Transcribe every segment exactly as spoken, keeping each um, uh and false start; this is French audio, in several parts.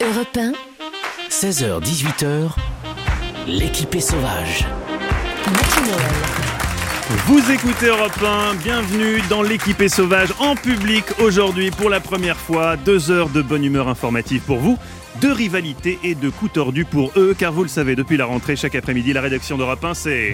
Europe un, seize heures dix-huit heures, l'équipée sauvage. Mathieu Noël. Vous écoutez Europe un, bienvenue dans l'équipée sauvage en public aujourd'hui pour la première fois. Deux heures de bonne humeur informative pour vous, de rivalité et de coups tordus pour eux, car vous le savez, depuis la rentrée, chaque après-midi, la rédaction d'Europe un, c'est...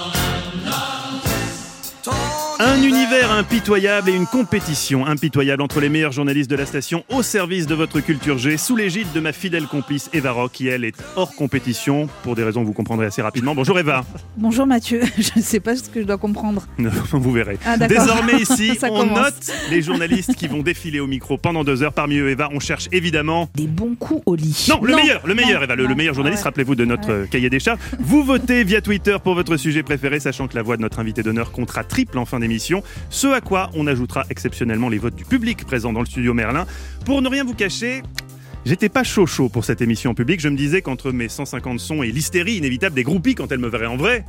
Un univers impitoyable et une compétition impitoyable entre les meilleurs journalistes de la station au service de votre culture G, sous l'égide de ma fidèle complice Eva Rock, qui elle est hors compétition, pour des raisons que vous comprendrez assez rapidement. Bonjour Eva. Bonjour Mathieu, je ne sais pas ce que je dois comprendre. Vous verrez. Ah, désormais ici, Ça on commence. note les journalistes qui vont défiler au micro pendant deux heures. Parmi eux, Eva, on cherche évidemment... Des bons coups au lit. Non, le Non, meilleur, le meilleur non, Eva, le, non. le meilleur journaliste, Ah ouais. rappelez-vous de notre Ouais. euh, cahier des charges. Vous votez via Twitter pour votre sujet préféré, sachant que la voix de notre invité d'honneur comptera triple en fin d'émission. Ce à quoi on ajoutera exceptionnellement les votes du public présent dans le studio Merlin. Pour ne rien vous cacher, j'étais pas chaud chaud pour cette émission en public. Je me disais qu'entre mes cent cinquante sons et l'hystérie inévitable des groupies quand elles me verraient en vrai,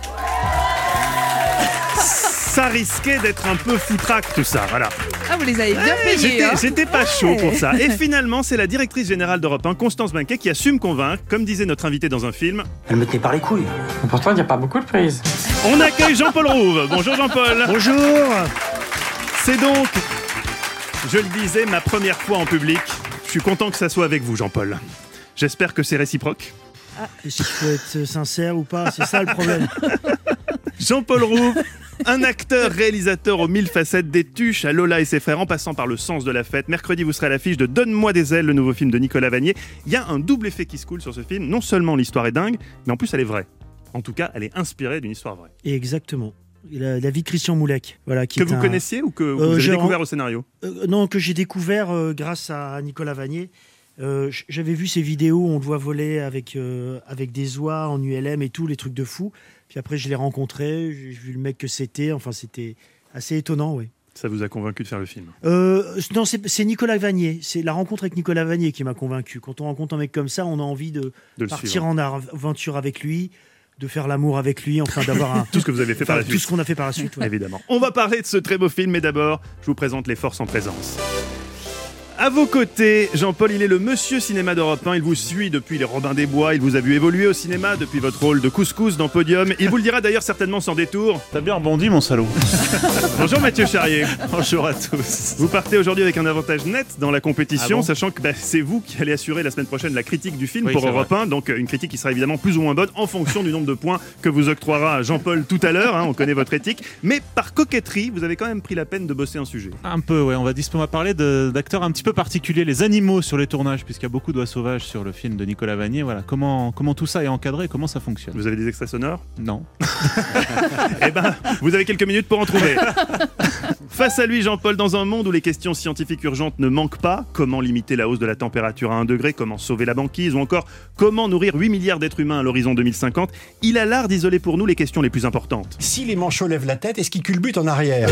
ça risquait d'être un peu foutraque tout ça, voilà. Ah, vous les avez bien Eh, payés. J'étais, hein. j'étais pas chaud Ouais. pour ça. Et finalement, c'est la directrice générale d'Europe un, Constance Banquet, qui a su me convaincre, comme disait notre invité dans un film. Elle me tenait par les couilles. Pourtant, il n'y a pas beaucoup de prises. On accueille Jean-Paul Rouve. Bonjour Jean-Paul. Bonjour. C'est donc, je le disais, ma première fois en public. Je suis content que ça soit avec vous, Jean-Paul. J'espère que c'est réciproque. Est-ce qu'il faut être sincère ou pas? C'est ça le problème. Jean-Paul Rouve, un acteur, réalisateur aux mille facettes, des Tuches à Lola et ses frères, en passant par Le Sens de la fête. Mercredi, vous serez à l'affiche de Donne-moi des ailes, le nouveau film de Nicolas Vanier. Il y a un double effet qui se coule sur ce film. Non seulement l'histoire est dingue, mais en plus elle est vraie. En tout cas, elle est inspirée d'une histoire vraie. Et exactement. La, la vie de Christian Moulec. Voilà, qui Que est vous un- connaissiez ou que vous Euh, avez j'ai découvert ren- au scénario? Euh, non, que j'ai découvert euh, grâce à Nicolas Vanier. Euh, j- j'avais vu ces vidéos où on le voit voler avec, euh, avec des oies en U L M et tout, les trucs de fou. Puis après, je l'ai rencontré, j'ai vu le mec que c'était. Enfin, c'était assez étonnant, oui. Ça vous a convaincu de faire le film? Euh, non, c'est c'est Nicolas Vanier. C'est la rencontre avec Nicolas Vanier qui m'a convaincu. Quand on rencontre un mec comme ça, on a envie de, De le partir suivre. en aventure avec lui, de faire l'amour avec lui, enfin d'avoir un... Tout ce que vous avez fait par enfin, la tout suite. ce qu'on a fait par la suite. ouais. Évidemment. On va parler de ce très beau film, mais d'abord, je vous présente les forces en présence. À vos côtés, Jean-Paul, il est le monsieur cinéma d'Europe un. Il vous suit depuis les Robins des Bois. Il vous a vu évoluer au cinéma depuis votre rôle de couscous dans Podium. Il vous le dira d'ailleurs certainement sans détour. T'as bien rebondi, mon salaud. Bonjour Mathieu Charrier. Bonjour à tous. Vous partez aujourd'hui avec un avantage net dans la compétition, Ah bon sachant que bah, c'est vous qui allez assurer la semaine prochaine la critique du film Oui, pour c'est Europe un. Donc euh, une critique qui sera évidemment plus ou moins bonne en fonction du nombre de points que vous octroiera Jean-Paul tout à l'heure. Hein, on connaît votre éthique. Mais par coquetterie, vous avez quand même pris la peine de bosser un sujet. Un peu, ouais. On va, dis- on va parler de- d'acteurs un petit peu particuliers, les animaux sur les tournages, puisqu'il y a beaucoup d'oies sauvages sur le film de Nicolas Vanier. Voilà. Comment, comment tout ça est encadré, comment ça fonctionne? Vous avez des extraits sonores? Non. Eh ben, vous avez quelques minutes pour en trouver. Face à lui, Jean-Paul, dans un monde où les questions scientifiques urgentes ne manquent pas, comment limiter la hausse de la température à un degré, comment sauver la banquise, ou encore comment nourrir huit milliards d'êtres humains à l'horizon deux mille cinquante, il a l'art d'isoler pour nous les questions les plus importantes. Si les manchots lèvent la tête, est-ce qu'ils culbutent en arrière?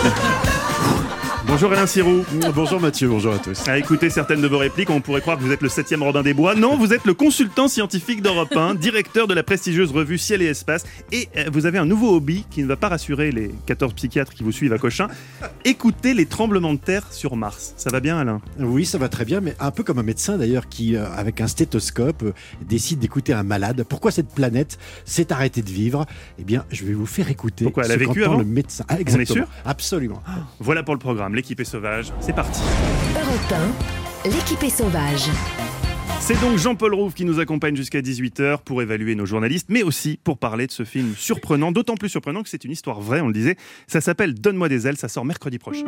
Bonjour Alain Sirou. Bonjour Mathieu, bonjour à tous. À écouter certaines de vos répliques, on pourrait croire que vous êtes le septième Robin des Bois. Non, vous êtes le consultant scientifique d'Europe un, directeur de la prestigieuse revue Ciel et Espace. Et euh, vous avez un nouveau hobby qui ne va pas rassurer les quatorze psychiatres qui vous suivent à Cochin. Écoutez les tremblements de terre sur Mars. Ça va bien Alain? Oui, ça va très bien, mais un peu comme un médecin d'ailleurs qui, euh, avec un stéthoscope, euh, décide d'écouter un malade. Pourquoi cette planète s'est arrêtée de vivre? Eh bien, je vais vous faire écouter Pourquoi, elle a ce vécu qu'entend avant le médecin. Ah, exactement. sûr Absolument. Voilà pour le programme, l'équipe est sauvage. C'est parti. Europe un, l'équipée sauvage. C'est donc Jean-Paul Rouve qui nous accompagne jusqu'à dix-huit heures pour évaluer nos journalistes, mais aussi pour parler de ce film surprenant, d'autant plus surprenant que c'est une histoire vraie, on le disait. Ça s'appelle Donne-moi des ailes, ça sort mercredi prochain.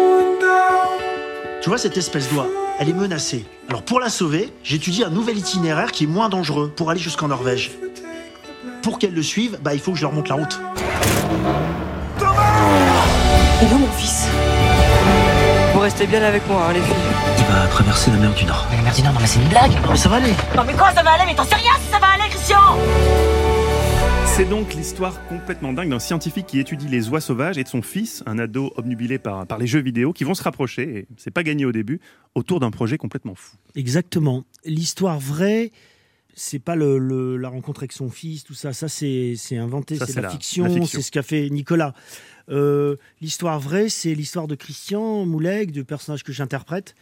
Tu vois, cette espèce d'oie, elle est menacée. Alors pour la sauver, j'étudie un nouvel itinéraire qui est moins dangereux pour aller jusqu'en Norvège. Pour qu'elle le suive, bah il faut que je leur montre la route. Et là, mon fils. Vous restez bien avec moi, hein, les filles. Il va traverser la mer du Nord. Mais la mer du Nord, non mais c'est une blague. Non mais ça va aller. Non, mais quoi, ça va aller? Mais t'en sais rien si ça va aller, Christian! C'est donc l'histoire complètement dingue d'un scientifique qui étudie les oies sauvages et de son fils, un ado obnubilé par, par les jeux vidéo, qui vont se rapprocher, et c'est pas gagné au début, autour d'un projet complètement fou. Exactement. L'histoire vraie, c'est pas le, le- la rencontre avec son fils, tout ça. Ça, c'est c'est inventé, Ça, c'est c'est la, la- fiction, la fiction. c'est ce qu'a fait Nicolas. Euh, l'histoire vraie, c'est l'histoire de Christian Moulec, du personnage que j'interprète,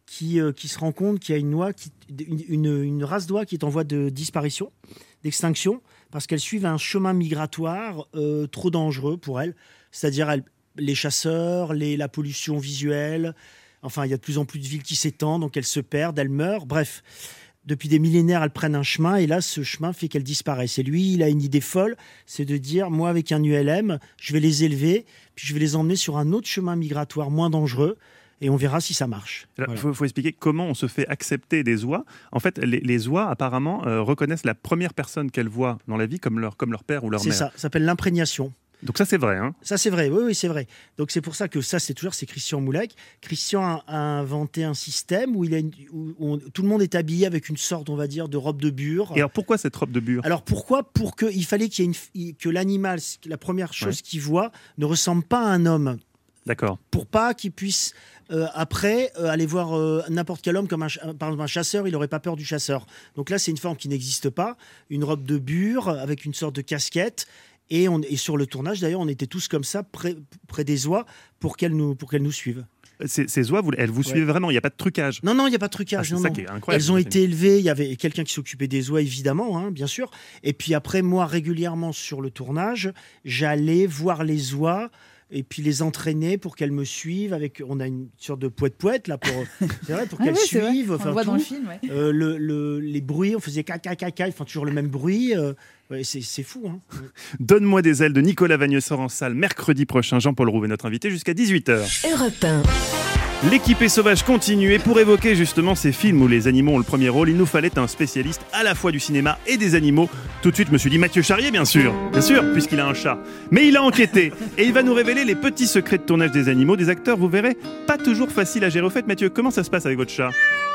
qui, euh, qui se rend compte qu'il y a une, oie qui, une, une, une race d'oies qui est en voie de disparition, d'extinction, parce qu'elles suivent un chemin migratoire euh, trop dangereux pour elles. C'est-à-dire elles, les chasseurs, les, la pollution visuelle. Enfin, il y a de plus en plus de villes qui s'étendent, donc elles se perdent, elles meurent. Bref, depuis des millénaires, elles prennent un chemin et là, ce chemin fait qu'elles disparaissent. Et lui, il a une idée folle, c'est de dire, moi, avec un U L M, je vais les élever, puis je vais les emmener sur un autre chemin migratoire moins dangereux. Et on verra si ça marche. Il Voilà. faut, faut expliquer comment on se fait accepter des oies. En fait, les, les oies, apparemment, euh, reconnaissent la première personne qu'elles voient dans la vie comme leur, comme leur père ou leur C'est mère. ça, ça s'appelle l'imprégnation. Donc ça, c'est vrai. Hein. Ça, c'est vrai, oui, oui, c'est vrai. Donc c'est pour ça que ça, c'est toujours, c'est Christian Moulec. Christian a, a inventé un système où, il a une- où on- tout le monde est habillé avec une sorte, on va dire, de robe de bure. Et alors, pourquoi cette robe de bure? Alors pourquoi? Pour que, il fallait qu'il y ait une, que l'animal, la première chose Ouais. qu'il voit, ne ressemble pas à un homme. D'accord. Pour pas qu'il puisse euh, après euh, aller voir euh, n'importe quel homme comme un, ch- par exemple un chasseur, il n'aurait pas peur du chasseur. Donc là, c'est une forme qui n'existe pas, une robe de bure avec une sorte de casquette. Et, on, et sur le tournage, d'ailleurs, on était tous comme ça, près, près des oies, pour qu'elles nous, pour qu'elles nous suivent. Ces, ces oies, vous, elles vous Ouais. suivent vraiment, il n'y a pas de trucage. Non, non, il n'y a pas de Ah, trucage. c'est non, ça non. qui est incroyable. Elles ont j'imagine. été élevées, il y avait quelqu'un qui s'occupait des oies, évidemment, hein, bien sûr. Et puis après, moi, régulièrement sur le tournage, j'allais voir les oies et puis les entraîner pour qu'elles me suivent. Avec, on a une sorte de poète-poète, là, pour, c'est vrai, pour Ah qu'elles oui, c'est vrai. suivent. On Enfin, le voit tout. dans le film. Ouais. Euh, le, le- les bruits, on faisait caca, caca, ils font toujours le même bruit. euh, ouais, c'est, c'est fou. Hein. Donne-moi des ailes de Nicolas Vagneux sort en salle mercredi prochain. Jean-Paul Rouve est notre invité jusqu'à dix-huit heures. Europe un. L'équipée sauvage continue et pour évoquer justement ces films où les animaux ont le premier rôle, il nous fallait un spécialiste à la fois du cinéma et des animaux. Tout de suite, je me suis dit Mathieu Charrier, bien sûr, bien sûr, puisqu'il a un chat. Mais il a enquêté et il va nous révéler les petits secrets de tournage des animaux, des acteurs, vous verrez, pas toujours facile à gérer. Au fait, Mathieu, comment ça se passe avec votre chat?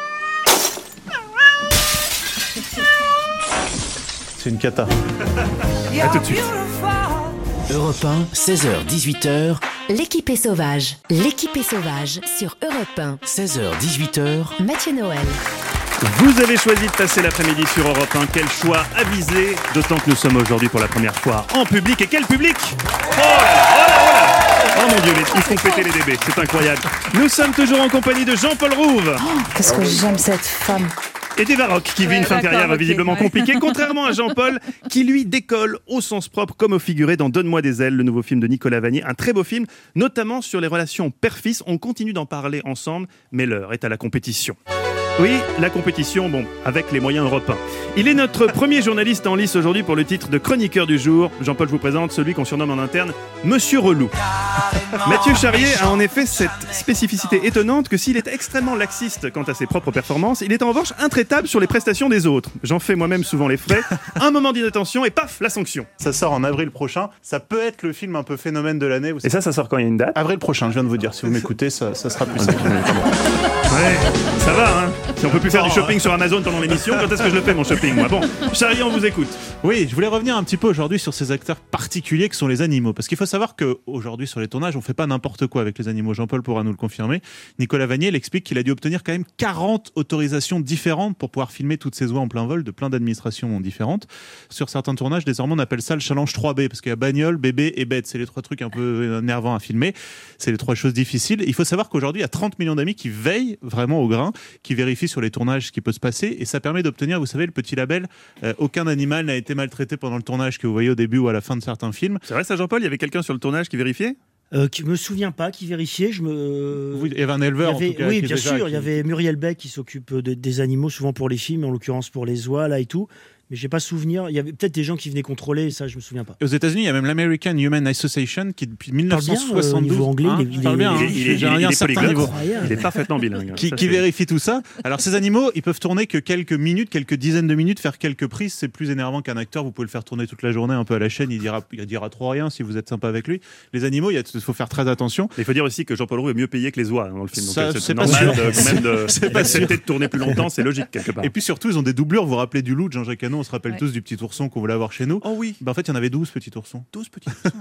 C'est une cata. À tout de suite. Europe un, seize heures dix-huit heures, L'équipée sauvage. L'équipée sauvage sur Europe un. seize heures dix-huit heures. Mathieu Noël. Vous avez choisi de passer l'après-midi sur Europe un. Quel choix avisé, d'autant que nous sommes aujourd'hui pour la première fois en public. Et quel public! Oh là là, oh là, oh là. Oh mon Dieu, les- ils font péter les D B, c'est incroyable. Nous sommes toujours en compagnie de Jean-Paul Rouve Qu'est-ce que j'aime cette femme. et d'Eva Rock, qui vit Ouais, une fin de d'accord, carrière ok, visiblement ouais. compliquée, contrairement à Jean-Paul, qui lui décolle au sens propre comme au figuré dans Donne-moi des ailes, le nouveau film de Nicolas Vanier. Un très beau film, notamment sur les relations père-fils. On continue d'en parler ensemble, mais l'heure est à la compétition. Oui, la compétition, bon, avec les moyens européens. Il est notre premier journaliste en lice aujourd'hui pour le titre de chroniqueur du jour. Jean-Paul, je vous présente celui qu'on surnomme en interne Monsieur Relou. Mathieu Charrier a en effet cette spécificité étonnante que s'il est extrêmement laxiste quant à ses propres performances, il est en revanche intraitable sur les prestations des autres. J'en fais moi-même souvent les frais. Un moment d'inattention et paf, la sanction. Ça sort en avril prochain. Ça peut être le film un peu phénomène de l'année. Vous Et ça, ça sort quand il y a une date? Avril prochain, je viens de vous dire. Si vous m'écoutez, ça, ça sera plus simple. Ouais, ça va, hein. Si on peut plus faire du shopping sur Amazon pendant l'émission, quand est-ce que je le fais mon shopping, moi? Bon, Charrier, on vous écoute. Oui, je voulais revenir un petit peu aujourd'hui sur ces acteurs particuliers que sont les animaux. Parce qu'il faut savoir qu'aujourd'hui, sur les tournages, on fait pas n'importe quoi avec les animaux. Jean-Paul pourra nous le confirmer. Nicolas Vanier il explique qu'il a dû obtenir quand même quarante autorisations différentes pour pouvoir filmer toutes ces oies en plein vol de plein d'administrations différentes. Sur certains tournages, désormais, on appelle ça le challenge trois B. Parce qu'il y a bagnole, bébé et bête. C'est les trois trucs un peu énervants à filmer. C'est les trois choses difficiles. Il faut savoir qu'aujourd'hui, il y a trente millions d'amis qui veillent vraiment au grain, qui vérifient sur les tournages ce qui peut se passer. Et ça permet d'obtenir, vous savez, le petit label euh, aucun animal n'a été maltraité pendant le tournage que vous voyez au début ou à la fin de certains films. C'est vrai ça, Jean-Paul? Il y avait quelqu'un sur le tournage qui vérifiait? Euh, qui me souviens pas, qui vérifiait. Je me. Oui, il y avait un éleveur, Il y avait- en tout cas, oui, qui bien déjà- sûr. qui- Il y avait Muriel Beck qui s'occupe de- des animaux, souvent pour les films, en l'occurrence pour les oies là et tout. Mais j'ai pas souvenir. Il y avait peut-être des gens qui venaient contrôler, ça je me souviens pas. Aux États-Unis, il y a même l'American Human Association qui, depuis mille neuf cent soixante-douze, parle bien, euh, niveau anglais, hein, il est- je parle bien, il est- hein, il est- j'ai il est un certain polyglotte. niveau. Incroyable. Il est parfaitement bilingue. Qui, Ça, qui c'est- vérifie tout ça. Alors ces animaux, ils peuvent tourner que quelques minutes, quelques dizaines de minutes, faire quelques prises. C'est plus énervant qu'un acteur. Vous pouvez le faire tourner toute la journée un peu à la chaîne. Il dira, il dira trop rien si vous êtes sympa avec lui. Les animaux, il y a- il faut faire très attention. Il faut dire aussi que Jean-Paul Roux est mieux payé que les oies hein, dans le film. Donc, Ça, euh, c'est c'est pas normal sûr. de, quand même de, C'est pas d'accepter sûr. de tourner plus longtemps, c'est logique quelque part. Et puis surtout, ils ont des doublures. Vous vous rappelez du loup de Jean-Jacques Hano? On se rappelle Ouais. tous du petit ourson qu'on voulait avoir chez nous. Oh oui, Ben, en fait, il y en avait douze petits oursons. douze petits.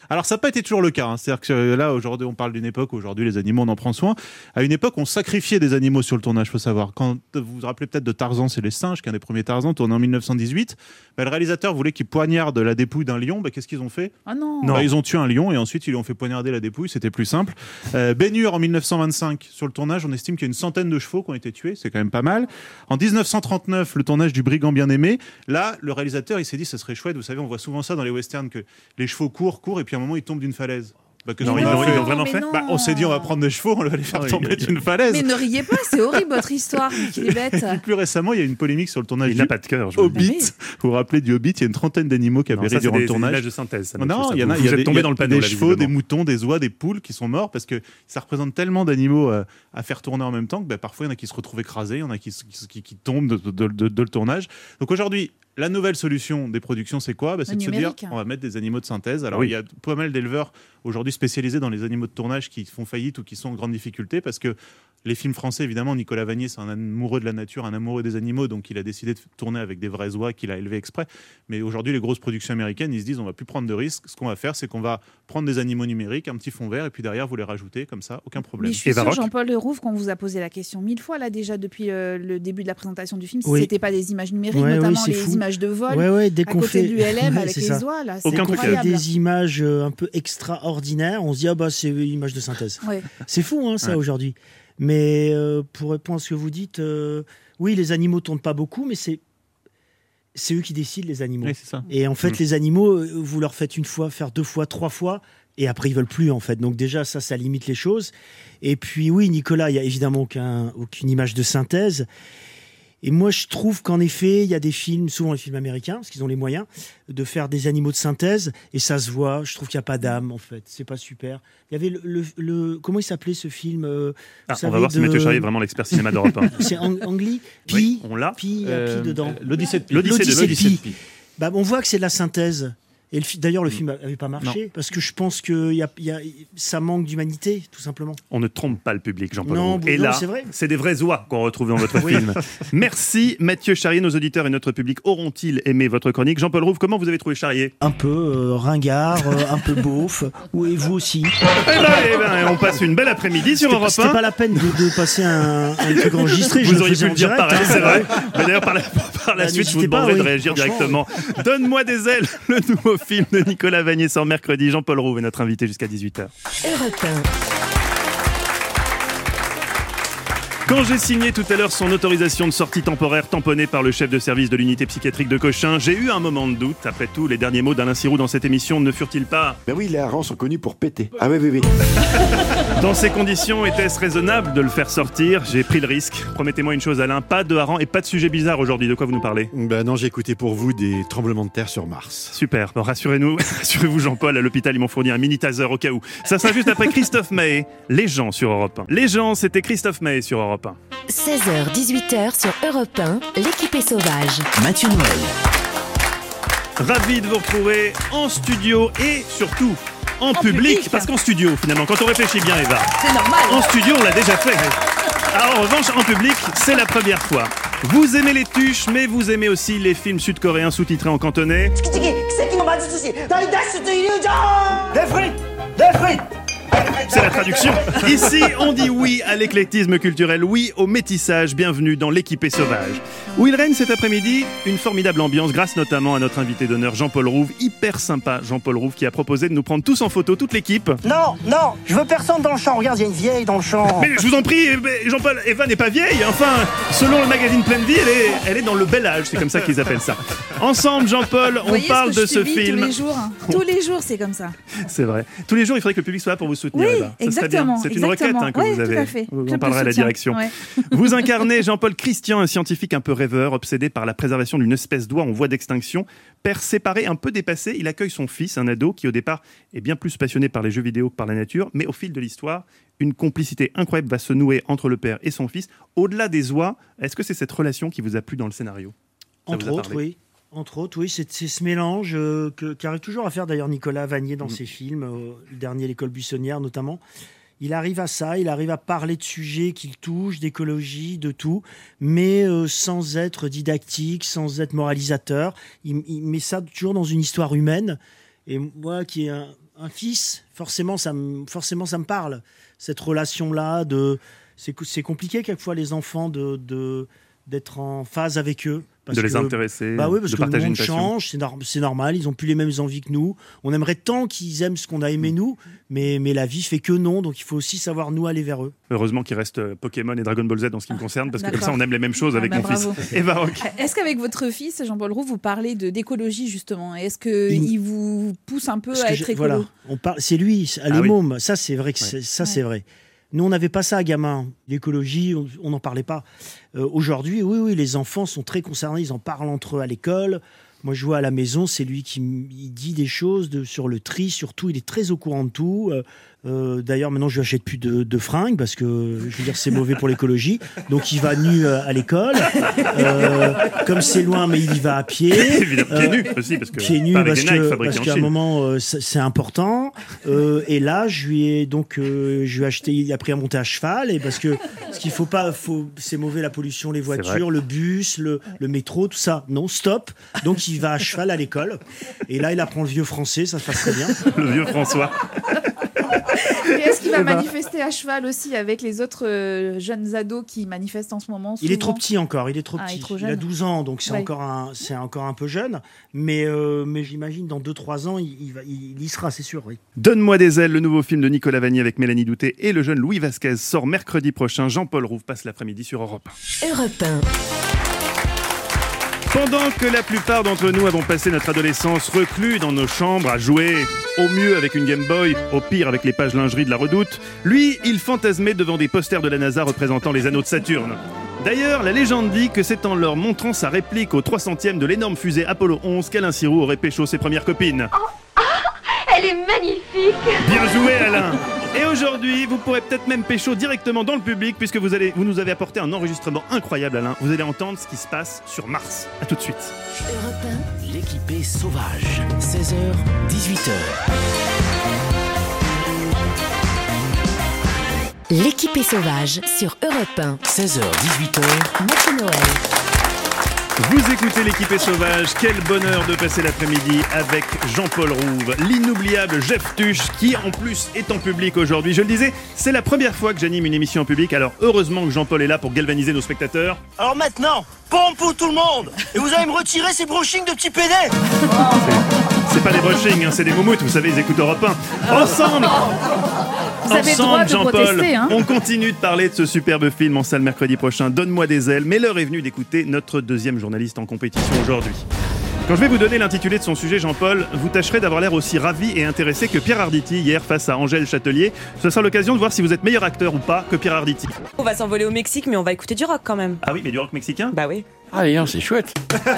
Alors ça n'a pas été toujours le cas. Hein. C'est-à-dire que là, aujourd'hui, on parle d'une époque où aujourd'hui les animaux, on en prend soin. À une époque, on sacrifiait des animaux sur le tournage, il faut savoir. Quand vous vous rappelez peut-être de Tarzan, c'est les singes, qui est un des premiers Tarzan, tourné en mille neuf cent dix-huit. Bah, le réalisateur voulait qu'il poignarde la dépouille d'un lion. Bah, qu'est-ce qu'ils ont fait? Ah non. Bah, ils ont tué un lion et ensuite ils lui ont fait poignarder la dépouille. C'était plus simple. Euh, Ben Hur en mille neuf cent vingt-cinq, sur le tournage, on estime qu'il y a une centaine de chevaux qui ont été tués. C'est quand même pas mal. En dix-neuf cent trente-neuf, le tournage du Brigand bien-aimé. Là, le réalisateur, il s'est dit, ce serait chouette. Vous savez, on voit souvent ça dans les westerns, que les chevaux courent, courent, et puis à un moment, ils tombent d'une falaise. Bah, que non, ils ils l'ont, fait. ils l'ont vraiment fait bah, On s'est dit, on va prendre des chevaux, on va les faire oh, tomber il... d'une falaise. Mais ne riez pas, c'est horrible votre histoire, qu'il est bête. Plus récemment, il y a une polémique sur le tournage il du n'a pas de cœur, je vous Hobbit. dis. Vous vous rappelez du Hobbit, il y a une trentaine d'animaux qui avaient ri durant le tournage. C'est des images de synthèse. Ça, non, il y en a, vous il y a êtes des, tombé il y a dans le panneau, des là, chevaux, des moutons, des oies, des poules qui sont morts parce que ça représente tellement d'animaux euh, à faire tourner en même temps que bah, parfois il y en a qui se retrouvent écrasés, il y en a qui, qui, qui, qui tombent de, de, de, de le tournage. Donc aujourd'hui, la nouvelle solution des productions, c'est quoi? bah, C'est de se dire, on va mettre des animaux de synthèse. Alors, oui. il y a pas mal d'éleveurs aujourd'hui spécialisés dans les animaux de tournage qui font faillite ou qui sont en grande difficulté parce que les films français, évidemment, Nicolas Vanier, c'est un amoureux de la nature, un amoureux des animaux, donc il a décidé de tourner avec des vrais oies qu'il a élevés exprès. Mais aujourd'hui, les grosses productions américaines, ils se disent, on va plus prendre de risques. Ce qu'on va faire, c'est qu'on va prendre des animaux numériques, un petit fond vert, et puis derrière, vous les rajoutez, comme ça, aucun problème. Mais je suis sûre, Jean-Paul Rouve, qu'on vous a posé la question mille fois, là, déjà, depuis euh, le début de la présentation du film, si oui. c'était pas des images numériques, ouais, notamment oui, les fou. images de vol, ouais, ouais, dès à côté fait... de l'U L M ouais, avec les ça. oies, là, c'est Aucun incroyable. fait des images euh, un peu extraordinaires, on se dit, ah bah, c'est une image de synthèse. Ouais. C'est fou, hein, ça, ouais. aujourd'hui. Mais euh, pour répondre à ce que vous dites, euh, oui, les animaux tournent pas beaucoup, mais c'est c'est eux qui décident, les animaux. Oui, c'est ça. Et en fait, mmh. les animaux, vous leur faites une fois, faire deux fois, trois fois, et après, ils veulent plus, en fait. Donc déjà, ça, ça limite les choses. Et puis, oui, Nicolas, il y a évidemment aucun, aucune image de synthèse. Et moi, je trouve qu'en effet, il y a des films, souvent les films américains, parce qu'ils ont les moyens, de faire des animaux de synthèse, et ça se voit. Je trouve qu'il n'y a pas d'âme, en fait. C'est pas super. Il y avait le... le, le comment il s'appelait, ce film euh, ah, On va voir de... si Mathieu Charrier est vraiment l'expert cinéma d'Europe un. C'est Ang Angli Pi, oui, on l'a. Pi, il y a euh, Pi dedans. L'Odyssée de Pi. L'Odyssée de, L'Odyssée de Pi. Pi. Bah, on voit que c'est de la synthèse. Et le, d'ailleurs, le film n'avait pas marché, non. parce que je pense que y a, y a, ça manque d'humanité, tout simplement. On ne trompe pas le public, Jean-Paul Non, Rouve. Et non, là, c'est, vrai. c'est des vraies oies qu'on retrouve dans votre film. Merci Mathieu Charrier. Nos auditeurs et notre public auront-ils aimé votre chronique? Jean-Paul Rouve, comment vous avez trouvé Charrier? Un peu euh, ringard, euh, un peu beauf, ou et vous aussi. Eh ben, eh ben, on passe une belle après-midi sur Europe un. C'était pas la peine de, de passer un, un truc enregistré. Vous je auriez pu le dire direct, pareil, hein. c'est vrai. Mais d'ailleurs, par la, par la bah, suite, je vous demanderai pas, de oui, réagir directement. Oui. Donne-moi des ailes, le nouveau film de Nicolas Vanier sort mercredi. Jean-Paul Rouve est notre invité jusqu'à dix-huit heures. Europe un. Quand j'ai signé tout à l'heure son autorisation de sortie temporaire tamponnée par le chef de service de l'unité psychiatrique de Cochin, j'ai eu un moment de doute. Après tout, les derniers mots d'Alain Sirou dans cette émission ne furent-ils pas... Ben oui, les harengs sont connus pour péter. Ah oui, oui, oui. Dans ces conditions, était-ce raisonnable de le faire sortir? J'ai pris le risque. Promettez-moi une chose, Alain, pas de harengs et pas de sujet bizarre aujourd'hui. De quoi vous nous parlez? Ben non, j'ai écouté pour vous des tremblements de terre sur Mars. Super. Bon, rassurez-nous, rassurez-vous Jean-Paul, à l'hôpital ils m'ont fourni un mini taser au cas où. Ça sera juste après Christophe Maé, Les gens sur Europe un. Les gens, c'était Christophe Maé sur Europe un. seize heures dix-huit heures sur Europe un, l'équipe est sauvage. Mathieu Noël. Ravi de vous retrouver en studio et surtout en, En public, public. parce qu'en studio finalement, quand on réfléchit bien Eva, C'est normal. en studio on l'a déjà fait. Alors, en revanche, en public, c'est la première fois. Vous aimez les tuches, mais vous aimez aussi les films sud-coréens sous-titrés en cantonais. Des frites! Des frites! C'est la traduction. Ici, on dit oui à l'éclectisme culturel, oui au métissage. Bienvenue dans l'équipée sauvage. Où il règne cet après-midi une formidable ambiance grâce notamment à notre invité d'honneur Jean-Paul Rouve. Hyper sympa Jean-Paul Rouve qui a proposé de nous prendre tous en photo, toute l'équipe. Non, non, je veux personne dans le champ. Regarde, il y a une vieille dans le champ. Mais je vous en prie, Jean-Paul, Eva n'est pas vieille. Enfin, selon le magazine Pleine Vie, elle est, elle est dans le bel âge. C'est comme ça qu'ils appellent ça. Ensemble, Jean-Paul, on parle ce de ce film. Tous les jours, hein. tous les jours, c'est comme ça. C'est vrai. Tous les jours, il faudrait que le public soit là pour vous soutenir. Oui, Eva. Ça serait bien. exactement. C'est une exactement. requête hein, que ouais, vous avez. Tout à fait. On J'aime parlera à le la soutien. direction. Ouais. Vous incarnez Jean-Paul Christian, un scientifique un peu rêveur, obsédé par la préservation d'une espèce d'oie en voie d'extinction. Père séparé, un peu dépassé, il accueille son fils, un ado qui au départ est bien plus passionné par les jeux vidéo que par la nature, mais au fil de l'histoire, une complicité incroyable va se nouer entre le père et son fils. Au-delà des oies, est-ce que c'est cette relation qui vous a plu dans le scénario? Ça Entre vous a autres, parlé oui. Entre autres, oui, c'est, c'est ce mélange euh, que, qu'arrive toujours à faire d'ailleurs Nicolas Vanier dans Mm. ses films, euh, le dernier L'école buissonnière notamment. Il arrive à ça, il arrive à parler de sujets qu'il touche, d'écologie, de tout, mais euh, sans être didactique, sans être moralisateur. Il, il met ça toujours dans une histoire humaine. Et moi, qui est un, un fils, forcément ça, me, forcément, ça me parle. Cette relation-là, de, c'est, c'est compliqué quelquefois les enfants de, de, d'être en phase avec eux. Parce de les que, intéresser, bah oui, parce de que le partager monde une passion. change, c'est, nor- c'est normal, ils n'ont plus les mêmes envies que nous. On aimerait tant qu'ils aiment ce qu'on a aimé nous, mais, mais la vie fait que non, donc il faut aussi savoir nous aller vers eux. Heureusement qu'il reste euh, Pokémon et Dragon Ball Z dans ce qui me concerne, parce que D'accord. comme ça on aime les mêmes choses Ah avec bah mon bravo. fils. Eva Rock. Est-ce qu'avec votre fils, Jean-Paul Roux, vous parlez de, d'écologie justement ? Est-ce qu'il Il- vous pousse un peu Parce à que être j'ai- écolo ? voilà, on parle, c'est lui, à Ah oui. l'E-môme, ça c'est vrai que Ouais. c'est, ça Ouais. c'est vrai. Nous, on n'avait pas ça, gamin. L'écologie, on n'en parlait pas. Euh, aujourd'hui, oui, oui, les enfants sont très concernés. Ils en parlent entre eux à l'école. Moi, je vois à la maison, c'est lui qui m- il dit des choses de, sur le tri, surtout. Il est très au courant de tout. Euh, euh, d'ailleurs, maintenant, je lui achète plus de, de fringues parce que, je veux dire, c'est mauvais pour l'écologie. Donc, il va nu euh, à l'école. Euh, comme c'est loin, mais il y va à pied. Évidemment, pieds nus aussi, parce que pieds nus pas avec parce des Nike que fabriqués parce en qu'à un Chine. moment euh, c'est c'est important. Euh, et là, je lui ai donc euh, je lui ai acheté. Il a appris à monter à cheval et parce que ce qu'il faut pas, faut c'est mauvais la pollution, les voitures, le bus, le, le métro, tout ça. Non, stop. Donc il va à cheval à l'école. Et là, il apprend le vieux français, ça se passe très bien. Le vieux François. Et est-ce qu'il va Eh ben. manifester à cheval aussi avec les autres euh, jeunes ados qui manifestent en ce moment ? Il est souvent trop petit encore, il est trop Ah, il petit. est trop il a jeune. douze ans, donc c'est Ouais. encore un, c'est encore un peu jeune. Mais euh, mais j'imagine dans deux trois ans, il, il, va, il y sera, c'est sûr. Oui. Donne-moi des ailes, le nouveau film de Nicolas Vanier avec Mélanie Douté et le jeune Louis Vasquez sort mercredi prochain. Jean-Paul Rouve passe l'après-midi sur Europe un. Europe un. Pendant que la plupart d'entre nous avons passé notre adolescence reclus dans nos chambres à jouer, au mieux avec une Game Boy, au pire avec les pages lingerie de la Redoute, lui, il fantasmait devant des posters de la NASA représentant les anneaux de Saturne. D'ailleurs, la légende dit que c'est en leur montrant sa réplique au trois centième de l'énorme fusée Apollo onze qu'Alain Sirou aurait pécho ses premières copines. Elle est magnifique. Bien joué, Alain. Et aujourd'hui, vous pourrez peut-être même pécho directement dans le public puisque vous, allez, vous nous avez apporté un enregistrement incroyable, Alain. Vous allez entendre ce qui se passe sur Mars. À tout de suite. Europe un. L'équipée sauvage. seize heures, dix-huit heures. L'équipée sauvage sur Europe un. seize heures, dix-huit heures. Mathieu Noël. Vous écoutez l'équipée sauvage, quel bonheur de passer l'après-midi avec Jean-Paul Rouve, l'inoubliable Jeff Tuche, qui en plus est en public aujourd'hui. Je le disais, c'est la première fois que j'anime une émission en public, alors heureusement que Jean-Paul est là pour galvaniser nos spectateurs. Alors maintenant, pompe pour tout le monde. Et vous allez me retirer ces brushings de petits pédés. C'est pas des brushings, hein, c'est des moumoutes, vous savez, ils écoutent Europe un. Ensemble Vous avez le droit Ensemble, de Jean-Paul, protester, hein. on continue de parler de ce superbe film en salle mercredi prochain, Donne-moi des ailes, mais l'heure est venue d'écouter notre deuxième journaliste en compétition aujourd'hui. Quand je vais vous donner l'intitulé de son sujet, Jean-Paul, vous tâcherez d'avoir l'air aussi ravi et intéressé que Pierre Arditi hier face à Angèle Châtelier. Ce sera l'occasion de voir si vous êtes meilleur acteur ou pas que Pierre Arditi. On va s'envoler au Mexique, mais on va écouter du rock quand même. Ah oui, mais du rock mexicain ? Bah oui. Ah, d'ailleurs, c'est chouette.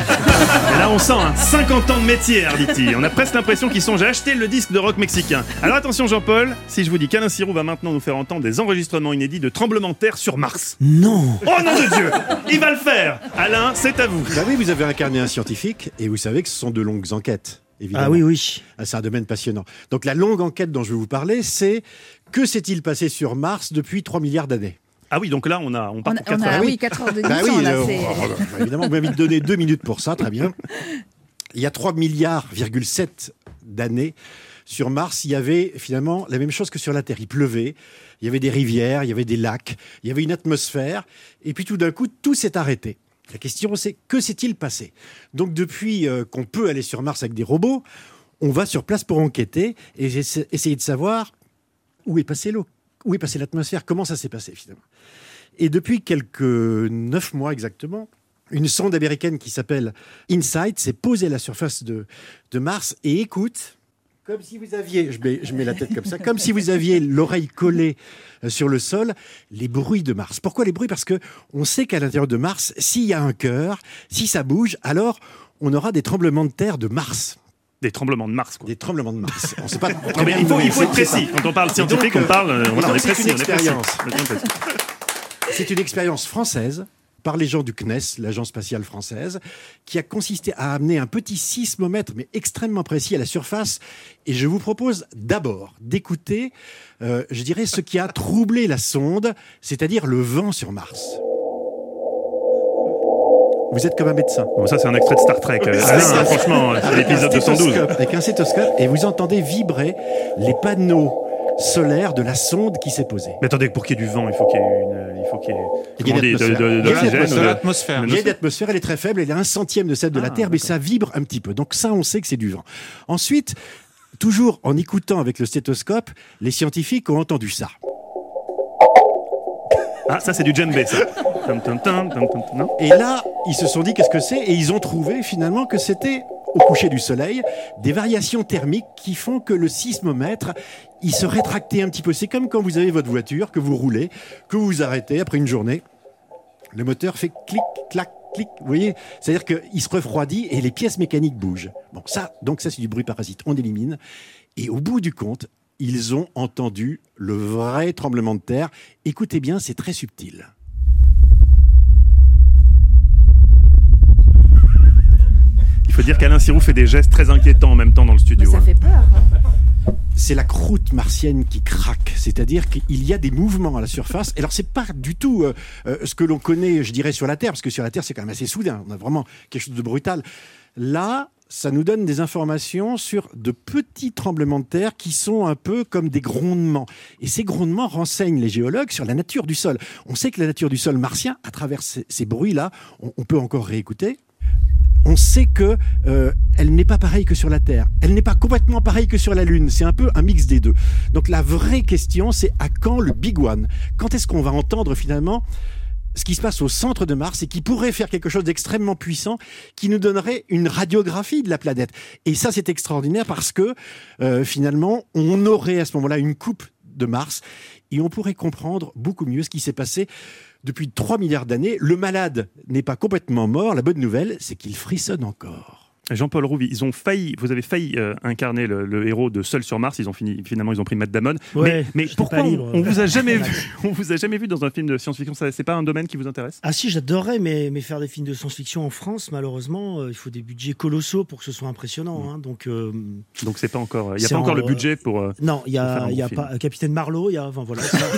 Et là, on sent hein, cinquante ans de métier, Arditi. On a presque l'impression qu'ils songent à acheter le disque de rock mexicain. Alors attention, Jean-Paul, si je vous dis qu'Alain Sirou va maintenant nous faire entendre des enregistrements inédits de tremblements de terre sur Mars. Non. Oh nom de Dieu, il va le faire. Alain, c'est à vous. Bah oui, vous avez incarné un scientifique et vous savez que ce sont de longues enquêtes. Évidemment. Ah oui, oui. Ah, c'est un domaine passionnant. Donc la longue enquête dont je vais vous parler, c'est que s'est-il passé sur Mars depuis trois milliards d'années ? Ah oui, donc là, on, a, on part On pour a, on quatre a heures. oui, quatre heures de Bah mission, oui, là, euh, c'est... oh, oh, bah, évidemment, vous m'avez donné deux minutes pour ça, très bien. Il y a trois milliards virgule sept d'années, sur Mars, il y avait finalement la même chose que sur la Terre. Il pleuvait, il y avait des rivières, il y avait des lacs, il y avait une atmosphère, et puis tout d'un coup, tout s'est arrêté. La question, c'est que s'est-il passé ? Donc depuis euh, qu'on peut aller sur Mars avec des robots, on va sur place pour enquêter et essayer de savoir où est passée l'eau, où est passée l'atmosphère, comment ça s'est passé finalement. Et depuis quelques neuf mois exactement, une sonde américaine qui s'appelle InSight s'est posée à la surface de, de Mars et écoute, comme si vous aviez, je mets, je mets la tête comme ça, comme si vous aviez l'oreille collée sur le sol, les bruits de Mars. Pourquoi les bruits ? Parce que on sait qu'à l'intérieur de Mars, s'il y a un cœur, si ça bouge, alors on aura des tremblements de terre de Mars. Des tremblements de Mars, quoi. Des tremblements de Mars. On sait pas. Non, mais il faut, il faut être précis. Quand on parle scientifique, donc, on parle. euh, voilà, on est c'est précis. une on est précis. expérience. On est précis. C'est une expérience française par les gens du C N E S, l'Agence spatiale française, qui a consisté à amener un petit sismomètre, mais extrêmement précis, à la surface. Et je vous propose d'abord d'écouter, euh, je dirais, ce qui a troublé la sonde, c'est-à-dire le vent sur Mars. Vous êtes comme un médecin. Bon, ça, c'est un extrait de Star Trek. Euh, Alain, franchement, c'est l'épisode deux cent douze. Avec un stéthoscope, et vous entendez vibrer les panneaux solaire de la sonde qui s'est posée. Mais attendez, pour qu'il y ait du vent, il faut qu'il y ait une, il faut qu'il y ait, il y a de, de, de, de, il y a l'oxygène, de l'atmosphère. Il y a de l'atmosphère, elle est très faible, elle est un centième de celle de ah, la Terre, mais ça vibre un petit peu. Donc ça, on sait que c'est du vent. Ensuite, toujours en écoutant avec le stéthoscope, les scientifiques ont entendu ça. Ah, ça c'est du djembé, ça. Tum, tum, tum, tum, tum, non et là, ils se sont dit qu'est-ce que c'est, et ils ont trouvé finalement que c'était au coucher du soleil, des variations thermiques qui font que le sismomètre, il se rétractait un petit peu. C'est comme quand vous avez votre voiture, que vous roulez, que vous vous arrêtez après une journée, le moteur fait clic, clac, clic, vous voyez, c'est-à-dire qu'il se refroidit et les pièces mécaniques bougent. Bon, ça, donc ça c'est du bruit parasite, on élimine. Et au bout du compte, ils ont entendu le vrai tremblement de terre. Écoutez bien, c'est très subtil. Il faut dire qu'Alain Sirou fait des gestes très inquiétants en même temps dans le studio. Mais ça fait peur. C'est la croûte martienne qui craque, c'est-à-dire qu'il y a des mouvements à la surface. Alors c'est pas du tout euh, euh, ce que l'on connaît, je dirais, sur la Terre, parce que sur la Terre c'est quand même assez soudain, on a vraiment quelque chose de brutal. Là, ça nous donne des informations sur de petits tremblements de terre qui sont un peu comme des grondements. Et ces grondements renseignent les géologues sur la nature du sol. On sait que la nature du sol martien, à travers ces, ces bruits-là, on, on peut encore réécouter. On sait qu'elle euh, n'est pas pareille que sur la Terre. Elle n'est pas complètement pareille que sur la Lune. C'est un peu un mix des deux. Donc la vraie question, c'est à quand le Big One ? Quand est-ce qu'on va entendre finalement ce qui se passe au centre de Mars et qui pourrait faire quelque chose d'extrêmement puissant qui nous donnerait une radiographie de la planète. Et ça, c'est extraordinaire parce que euh, finalement, on aurait à ce moment-là une coupe de Mars et on pourrait comprendre beaucoup mieux ce qui s'est passé depuis trois milliards d'années. Le malade n'est pas complètement mort. La bonne nouvelle, c'est qu'il frissonne encore. Jean-Paul Rouve, ils ont failli, vous avez failli euh, incarner le, le héros de Seul sur Mars. Ils ont fini, finalement, ils ont pris Matt Damon. Ouais, mais mais pourquoi on, on vous a jamais vu, on vous a jamais vu dans un film de science-fiction? Ça, c'est pas un domaine qui vous intéresse? Ah si, j'adorerais, mais, mais faire des films de science-fiction en France, malheureusement, euh, il faut des budgets colossaux pour que ce soit impressionnant. Mmh. Hein, donc euh, donc c'est pas encore, il y a pas encore en, le budget pour. Euh, non, il y a, un il y a bon pas Capitaine Marlowe, il y a, enfin voilà. Ça.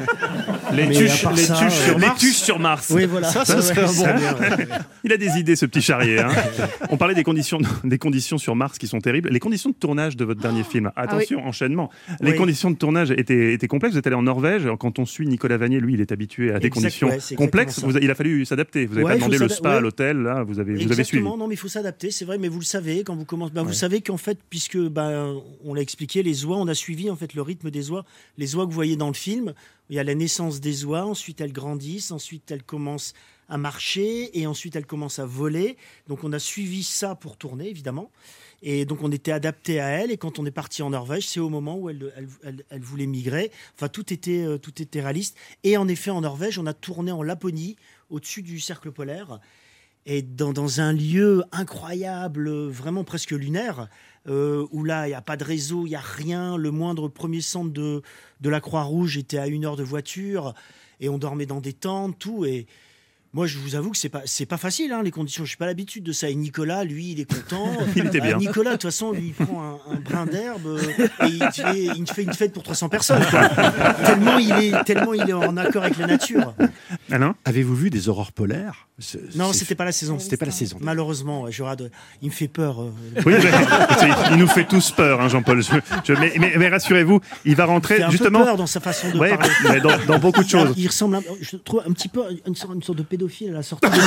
Les Mais tuches, les, ça, tuches euh, sur les Mars. tuches sur Mars. Oui, voilà. Ça, ça, ouais, serait ouais, bon. bien, ouais. Il a des idées, ce petit charrier. Hein. On parlait des conditions, des conditions sur Mars qui sont terribles. Les conditions de tournage de votre dernier oh film, attention, ah oui. enchaînement. Les oui. conditions de tournage étaient, étaient complexes. Vous êtes allé en Norvège. Quand on suit Nicolas Vanier, lui, il est habitué à des exact, conditions ouais, complexes. Vous, il a fallu s'adapter. Vous n'avez ouais, pas demandé le spa ouais. à l'hôtel. Là, vous avez, vous avez suivi. Exactement. Non, mais il faut s'adapter. C'est vrai, mais vous le savez quand vous commencez. Ben, ouais. Vous savez qu'en fait, puisque ben, on l'a expliqué, les oies, on a suivi en fait le rythme des oies. Les oies que vous voyez dans le film. Il y a la naissance des oies, ensuite elles grandissent, ensuite elles commencent à marcher et ensuite elles commencent à voler. Donc on a suivi ça pour tourner, évidemment. Et donc on était adapté à elles. Et quand on est parti en Norvège, c'est au moment où elles, elles, elles, elles voulaient migrer. Enfin, tout était, euh, tout était réaliste. Et en effet, en Norvège, on a tourné en Laponie, au-dessus du cercle polaire. Et dans, dans un lieu incroyable, vraiment presque lunaire, euh, où là, il n'y a pas de réseau, il n'y a rien. Le moindre premier centre de, de la Croix-Rouge était à une heure de voiture. Et on dormait dans des tentes, tout. Et moi, je vous avoue que c'est pas, c'est pas facile, hein, les conditions. Je n'ai pas l'habitude de ça. Et Nicolas, lui, il est content. Il était bien. Euh, Nicolas, de toute façon, lui, il prend un, un brin d'herbe euh, et il fait, il fait une fête pour trois cents personnes. Quoi. tellement, il est, tellement il est en accord avec la nature. Alain, avez-vous vu des aurores polaires? C'est, non, c'est... c'était pas la saison. C'était pas la saison. Malheureusement, ouais, je rade... il me fait peur. Euh... Oui, il nous fait tous peur, hein, Jean-Paul. Je, je, mais, mais, mais rassurez-vous, il va rentrer il fait un justement. Peu peur dans sa façon de ouais, parler. Mais dans, dans beaucoup de choses. Il ressemble, un, je trouve un petit peu une sorte, une sorte de pédophile à la sortie de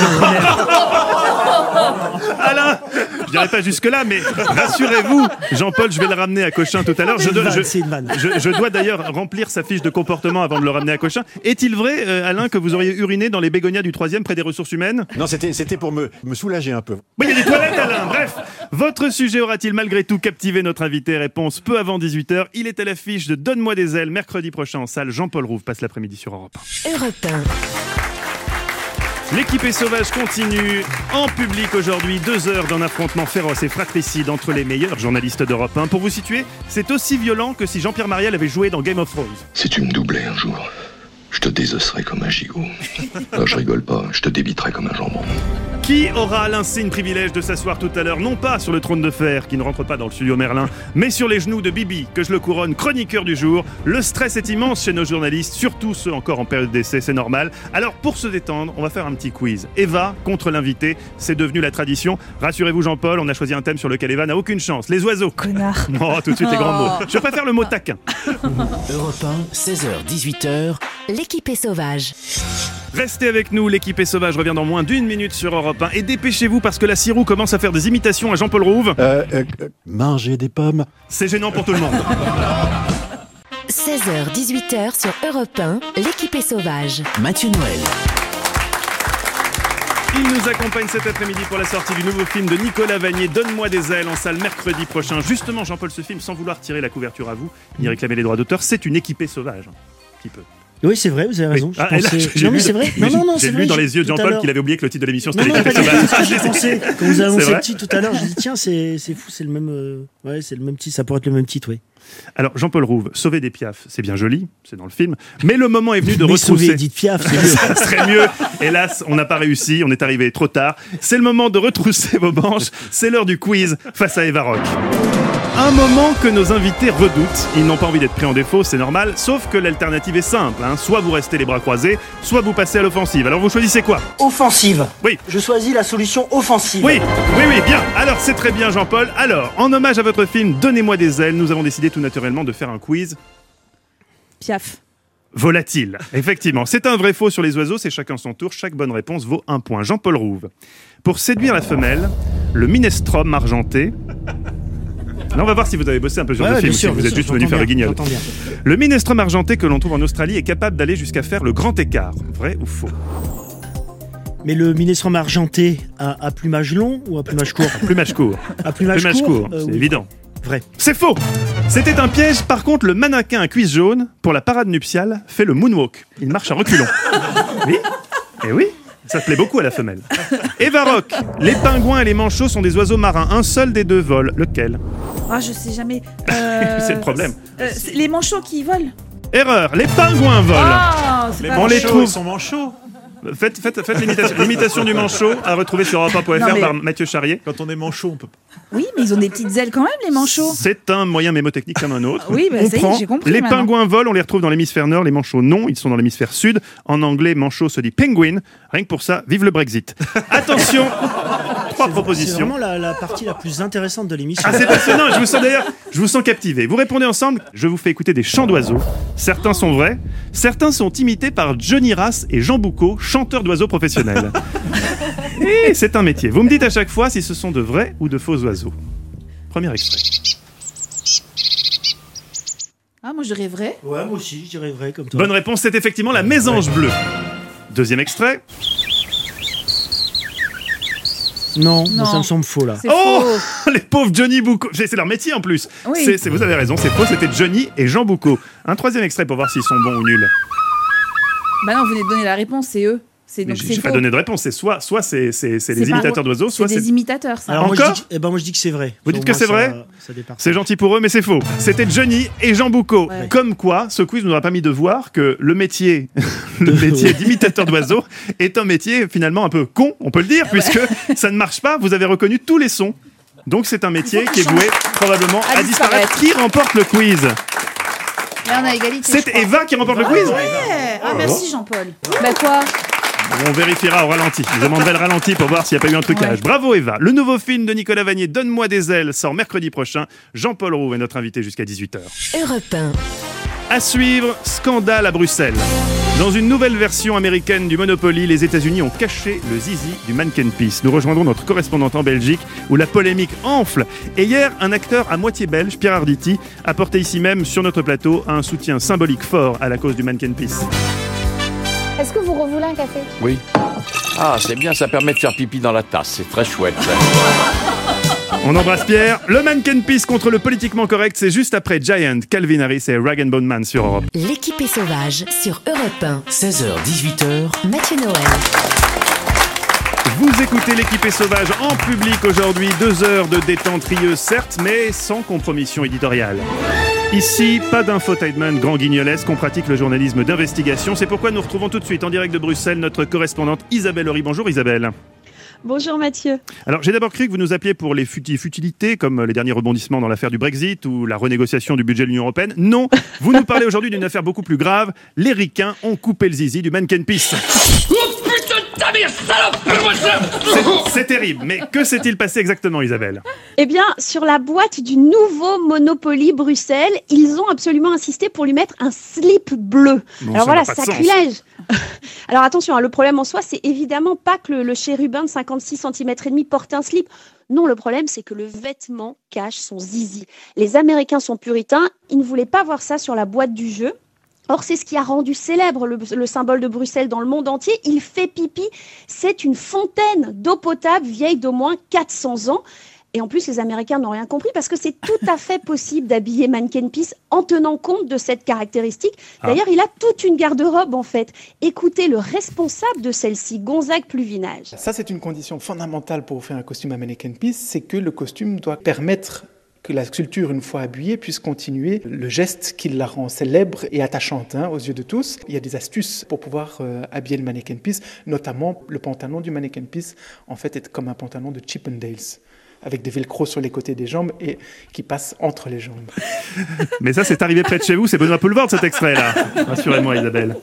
Alain, je dirais pas jusque là, mais rassurez-vous, Jean-Paul, je vais le ramener à Cochin tout à l'heure. Je, vanne, je, je, je dois d'ailleurs remplir sa fiche de comportement avant de le ramener à Cochin. Est-il vrai, euh, Alain, que vous auriez uriné dans les bégonias du troisième près des ressources humaines? Non, c'était, c'était pour me, me soulager un peu. Oui, il y a des toilettes, Alain. Bref, votre sujet aura-t-il malgré tout captivé notre invité? Réponse peu avant dix-huit heures. Il est à l'affiche de Donne-moi des ailes, mercredi prochain en salle. Jean-Paul Rouve passe l'après-midi sur Europe un. Europe un. L'équipée sauvage continue en public aujourd'hui, deux heures d'un affrontement féroce et fratricide entre les meilleurs journalistes d'Europe un. Pour vous situer, c'est aussi violent que si Jean-Pierre Mariel avait joué dans Game of Thrones. Si tu me doublais un jour, je te désosserais comme un gigot. Là, je rigole pas, je te débiterais comme un jambon. Qui aura l'insigne privilège de s'asseoir tout à l'heure, non pas sur le trône de fer qui ne rentre pas dans le studio Merlin, mais sur les genoux de Bibi, que je le couronne chroniqueur du jour. Le stress est immense chez nos journalistes, surtout ceux encore en période d'essai, c'est normal. Alors pour se détendre, on va faire un petit quiz. Eva contre l'invité, c'est devenu la tradition. Rassurez-vous Jean-Paul, on a choisi un thème sur lequel Eva n'a aucune chance, les oiseaux. Connard. Non, tout de suite les grands mots. Je préfère le mot taquin. Europe un, seize heures dix-huit heures. L'équipe est sauvage. Restez avec nous, l'équipe est sauvage revient dans moins d'une minute sur Europe un. Et dépêchez-vous parce que la Sirou commence à faire des imitations à Jean-Paul Rouve. Euh, euh, euh, manger des pommes. C'est gênant pour tout le monde. seize heures dix-huit heures sur Europe un, l'équipe est sauvage. Mathieu Noël. Il nous accompagne cet après-midi pour la sortie du nouveau film de Nicolas Vanier, Donne-moi des ailes, en salle mercredi prochain. Justement, Jean-Paul, ce film, sans vouloir tirer la couverture à vous, ni réclamer les droits d'auteur, c'est une équipée sauvage. Un petit peu. Oui, c'est vrai, vous avez raison. Oui. Je Ah, et là, pensais- j'ai non, mais lu- c'est vrai. mais Non, non, non, j'ai c'est lu vrai. dans j'ai- les yeux de tout à Jean-Paul l'heure- qu'il avait oublié que le titre de l'émission Non, c'était non, pas l'équipe du tout. sauvage. J'ai pensé, quand vous avez C'est annoncé vrai le titre tout à l'heure, j'ai dit tiens, c'est c'est fou, c'est le même, euh, ouais, c'est le même titre, ça pourrait être le même titre, oui. Alors, Jean-Paul Rouve, sauver des piafs, c'est bien joli, c'est dans le film, mais le moment est venu de Mais retrousser. sauver Edith Piaf, c'est mieux. Ça serait mieux. Hélas, on n'a pas réussi, on est arrivé trop tard. C'est le moment de retrousser vos manches. C'est l'heure du quiz face à Eva Rock. Un moment que nos invités redoutent. Ils n'ont pas envie d'être pris en défaut, c'est normal, sauf que l'alternative est simple. Hein. Soit vous restez les bras croisés, soit vous passez à l'offensive. Alors vous choisissez quoi? Offensive. Oui. Je choisis la solution offensive. Oui, oui, oui, bien. Alors c'est très bien Jean-Paul. Alors, en hommage à votre film Donnez-moi des ailes, nous avons décidé tout naturellement de faire un quiz Piaf. volatile. Effectivement, c'est un vrai faux sur les oiseaux, c'est chacun son tour. Chaque bonne réponse vaut un point. Jean-Paul Rouve. Pour séduire la femelle, le minestrone argenté... Là, on va voir si vous avez bossé un peu sur Ouais, le ouais, film, bien si sûr, vous bien êtes sûr, juste venu j'entends faire le bien, guignol. j'entends bien. Le minestrone argenté que l'on trouve en Australie est capable d'aller jusqu'à faire le grand écart. Vrai ou faux? Mais le minestrone argenté à, à plumage long ou à plumage court? Plumage court. À plumage, Plumage court, court, euh, c'est oui. évident. Vrai. C'est faux. C'était un piège. Par contre, le mannequin à cuisse jaune, pour la parade nuptiale, fait le moonwalk. Il marche à reculons. Oui. Eh oui. Ça te plaît beaucoup à la femelle. Eva Rock. Les pingouins et les manchots sont des oiseaux marins. Un seul des deux vole. Lequel? Ah, je sais jamais. Euh, C'est le problème. euh, c'est les manchots qui volent. Erreur. Les pingouins volent. Ah, c'est Les pas on manchots, les trouve. ils sont manchots. Faites, faites, faites l'imitation, l'imitation du manchot à retrouver sur europe un point f r Non, mais- par Mathieu Charrier. Quand on est manchot, on peut. Oui, mais ils ont des petites ailes quand même, les manchots. C'est un moyen mémotechnique comme un autre. Oui, bah, On ça y est, prend j'ai compris les maintenant. pingouins volent, on les retrouve dans l'hémisphère nord, les manchots non, ils sont dans l'hémisphère sud. En anglais, manchot se dit penguin. Rien que pour ça, vive le Brexit. Attention, trois C'est propositions. vraiment la, la partie la plus intéressante de l'émission. Ah, c'est passionnant, je vous sens d'ailleurs, je vous sens captivé. Vous répondez ensemble, je vous fais écouter des chants d'oiseaux. Certains sont vrais, certains sont imités par Johnny Rass et Jean Boucaud, chanteurs d'oiseaux professionnels. Et c'est un métier. Vous me dites à chaque fois si ce sont de vrais ou de faux oiseaux. Premier extrait. Ah, moi je dirais vrai. Ouais, moi aussi, je dirais vrai comme toi. Bonne réponse, c'est effectivement la mésange bleue. Deuxième extrait. Non, Non. moi, ça me semble faux là. C'est Oh faux. Les pauvres Johnny Boucaud. C'est c'est leur métier en plus. Oui. C'est, c'est- vous avez raison, c'est faux, c'était Johnny et Jean Boucaud. Un troisième extrait pour voir s'ils sont bons ou nuls. Bah non, vous venez de donner la réponse, c'est eux. C'est Mais donc j'ai c'est j'ai faux. pas donné de réponse. C'est soit, soit c'est, c'est, c'est les C'est pas- imitateurs d'oiseaux, soit C'est c'est. des imitateurs, ça. Alors, moi, je Encore dis, que- eh ben, moi je dis que c'est vrai. Vous dites Au que moins, c'est ça- vrai ça dépasse. C'est gentil pour eux, mais c'est faux. C'était Johnny et Jean Boucaud. Ouais. Comme quoi, ce quiz nous aura permis de voir que le métier, le métier d'imitateur d'oiseaux est un métier finalement un peu con, on peut le dire, puisque ça ne marche pas. Vous avez reconnu tous les sons. Donc c'est un métier qui est voué probablement À à disparaître. disparaître. Qui remporte le quiz? Là, on a égalité. C'est je crois. Eva qui remporte le quiz? Ouais. Ah, merci Jean-Paul. Bah quoi? On vérifiera au ralenti. Je vous demanderai le ralenti pour voir s'il n'y a pas eu un trucage. Ouais. Bravo Eva. Le nouveau film de Nicolas Vanier, Donne-moi des ailes, sort mercredi prochain. Jean-Paul Roux est notre invité jusqu'à dix-huit heures. Europe un. À suivre, scandale à Bruxelles. Dans une nouvelle version américaine du Monopoly, les États-Unis ont caché le zizi du Mannequin Peace. Nous rejoindrons notre correspondante en Belgique où la polémique enfle. Et hier, un acteur à moitié belge, Pierre Arditi, a porté ici même sur notre plateau un soutien symbolique fort à la cause du Mannequin Peace. Est-ce que vous revoulez un café? Oui. Ah, c'est bien, ça permet de faire pipi dans la tasse, c'est très chouette. On embrasse Pierre. Le Mannequin Peace contre le politiquement correct, c'est juste après Giant, Calvin Harris et Rag and Bone Man sur Europe. L'équipe est sauvage sur Europe un. seize heures dix-huit heures. Mathieu Noël. Vous écoutez l'équipe est sauvage en public aujourd'hui. Deux heures de détente rieuse, certes, mais sans compromission éditoriale. Ici, pas d'infotainment grand guignolesque, on pratique le journalisme d'investigation. C'est pourquoi nous retrouvons tout de suite en direct de Bruxelles notre correspondante Isabelle Horry. Bonjour Isabelle. Bonjour Mathieu. Alors j'ai d'abord cru que vous nous appeliez pour les futi- futilités, comme les derniers rebondissements dans l'affaire du Brexit ou la renégociation du budget de l'Union Européenne. Non, vous nous parlez aujourd'hui d'une affaire beaucoup plus grave. Les ricains ont coupé le zizi du mannequin Peace. C'est, c'est terrible, mais que s'est-il passé exactement, Isabelle ? Eh bien, sur la boîte du nouveau Monopoly Bruxelles, ils ont absolument insisté pour lui mettre un slip bleu. Bon, Alors ça voilà, n'a pas de sacrilège. Alors attention, hein, le problème en soi, c'est évidemment pas que le, le chérubin de cinquante-six centimètres et demi porte un slip. Non, le problème, c'est que le vêtement cache son zizi. Les Américains sont puritains, ils ne voulaient pas voir ça sur la boîte du jeu. Or, c'est ce qui a rendu célèbre le, le symbole de Bruxelles dans le monde entier. Il fait pipi. C'est une fontaine d'eau potable vieille d'au moins quatre cents ans. Et en plus, les Américains n'ont rien compris parce que c'est tout à fait possible d'habiller Mannequin Peace en tenant compte de cette caractéristique. D'ailleurs, ah. il a toute une garde-robe, en fait. Écoutez le responsable de celle-ci, Gonzague Pluvinage. Ça, c'est une condition fondamentale pour faire un costume à Mannequin Peace, c'est que le costume doit permettre que la sculpture, une fois habillée, puisse continuer le geste qui la rend célèbre et attachante hein, aux yeux de tous. Il y a des astuces pour pouvoir euh, habiller le Mannequin Peace, notamment le pantalon du Mannequin Peace, en fait, est comme un pantalon de Chippendales, avec des velcro sur les côtés des jambes et qui passent entre les jambes. Mais ça, c'est arrivé près de chez vous, c'est Benoît Poelvoorde, cet extrait-là. Rassurez-moi, Isabelle.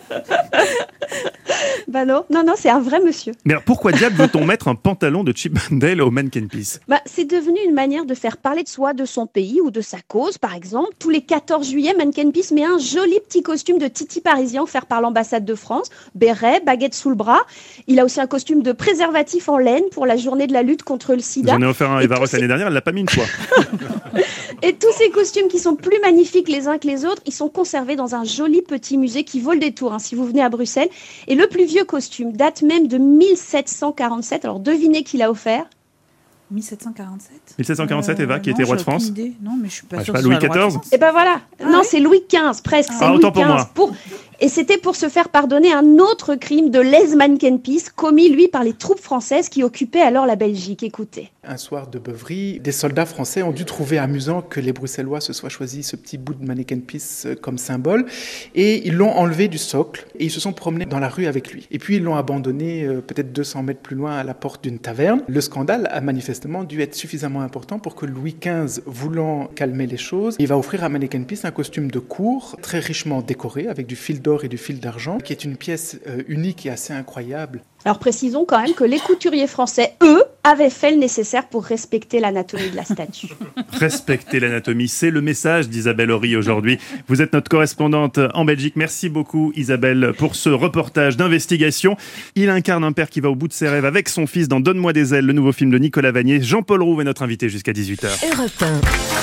Bah non, non, non, c'est un vrai monsieur. Mais alors, pourquoi diable veut-on mettre un pantalon de Chippendale au Mannequin Peace ? Bah, c'est devenu une manière de faire parler de soi, de son pays ou de sa cause, par exemple. Tous les quatorze juillet, Mannequin Peace met un joli petit costume de titi parisien offert par l'ambassade de France. Béret, baguette sous le bras. Il a aussi un costume de préservatif en laine pour la journée de la lutte contre le sida. J'en ai offert un à Eva Ross l'année dernière, elle l'a pas mis une fois. Et tous ces costumes qui sont plus magnifiques les uns que les autres, ils sont conservés dans un joli petit musée qui vaut le détour hein, si vous venez à Bruxelles. Et le plus vieux costume date même de mille sept cent quarante-sept. Alors devinez qui l'a offert ? mille sept cent quarante-sept mille sept cent quarante-sept, Eva, euh, qui non, était roi de j'ai aucune France. idée. Non, mais je suis pas ah, sûre je sais que pas, ce soit Louis le roi de quatorze. France. Et ben voilà, Ah non oui c'est Louis quinze, presque, Ah, c'est autant Louis pour quinze. moi. Pour... Et c'était pour se faire pardonner un autre crime de lèse Mannequin Peace commis lui par les troupes françaises qui occupaient alors la Belgique. Écoutez. Un soir de beuverie, des soldats français ont dû trouver amusant que les Bruxellois se soient choisis ce petit bout de Mannequin Peace comme symbole et ils l'ont enlevé du socle et ils se sont promenés dans la rue avec lui. Et puis ils l'ont abandonné euh, peut-être deux cents mètres plus loin à la porte d'une taverne. Le scandale a manifestement dû être suffisamment important pour que Louis quinze, voulant calmer les choses, il va offrir à Mannequin Peace un costume de cour très richement décoré avec du fil d'or et du fil d'argent, qui est une pièce euh, unique et assez incroyable. Alors précisons quand même que les couturiers français, eux, avaient fait le nécessaire pour respecter l'anatomie de la statue. Respecter l'anatomie, c'est le message d'Isabelle Horry aujourd'hui. Vous êtes notre correspondante en Belgique. Merci beaucoup Isabelle pour ce reportage d'investigation. Il incarne un père qui va au bout de ses rêves avec son fils dans Donne-moi des ailes, le nouveau film de Nicolas Vanier. Jean-Paul Rouve est notre invité jusqu'à dix-huit heures. Europe un.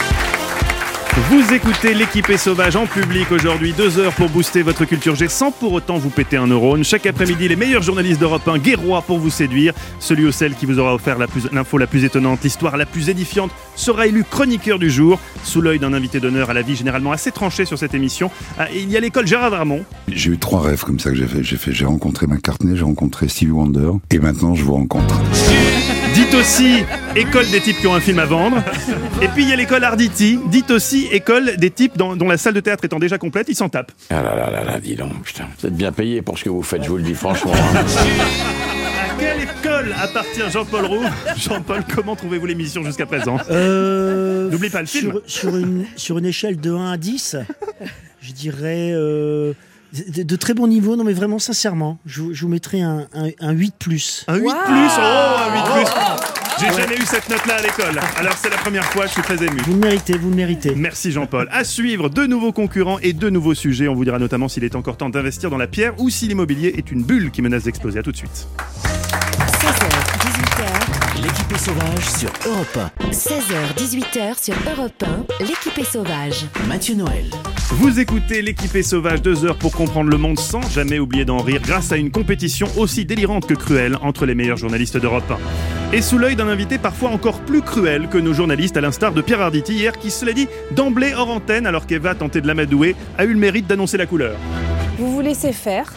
Vous écoutez l'équipée sauvage en public aujourd'hui, deux heures pour booster votre culture G sans pour autant vous péter un neurone. Chaque après-midi, les meilleurs journalistes d'Europe un guerroient pour vous séduire. Celui ou celle qui vous aura offert la plus, l'info la plus étonnante, l'histoire la plus édifiante, sera élu chroniqueur du jour. Sous l'œil d'un invité d'honneur à la vie généralement assez tranchée sur cette émission, il y a l'école Gérard Darmon. J'ai eu trois rêves comme ça que j'ai fait. J'ai fait, j'ai rencontré McCartney, j'ai rencontré Stevie Wonder et maintenant je vous rencontre. Dites aussi école des types qui ont un film à vendre. Et puis il y a l'école Arditi. Dites aussi école des types dont, dont la salle de théâtre étant déjà complète, ils s'en tapent. Ah là là là là, dis donc, putain. Vous êtes bien payé pour ce que vous faites, je vous le dis franchement. Hein. À quelle école appartient Jean-Paul Rouve ? Jean-Paul, comment trouvez-vous l'émission jusqu'à présent ? euh, N'oublie pas le film. Sur, sur, une, sur une échelle de un à dix, je dirais... Euh, De, de très bon niveau, non mais vraiment sincèrement, je, je vous mettrai un, un, un huit plus. Un huit wow. plus Oh, un huit plus J'ai ouais. jamais eu cette note-là à l'école. Alors c'est la première fois, je suis très ému. Vous le méritez, vous le méritez. Merci Jean-Paul. À suivre, deux nouveaux concurrents et deux nouveaux sujets. On vous dira notamment s'il est encore temps d'investir dans la pierre ou si l'immobilier est une bulle qui menace d'exploser. À tout de suite. seize heures, dix-huit heures. L'équipée sauvage sur Europe un. seize heures, dix-huit heures sur Europe un. L'équipée sauvage. Mathieu Noël. Vous écoutez l'équipée sauvage, deux heures pour comprendre le monde sans jamais oublier d'en rire grâce à une compétition aussi délirante que cruelle entre les meilleurs journalistes d'Europe un. Et sous l'œil d'un invité parfois encore plus cruel que nos journalistes, à l'instar de Pierre Arditi hier, qui cela dit d'emblée hors antenne alors qu'Eva tentait de l'amadouer, a eu le mérite d'annoncer la couleur. Vous vous laissez faire.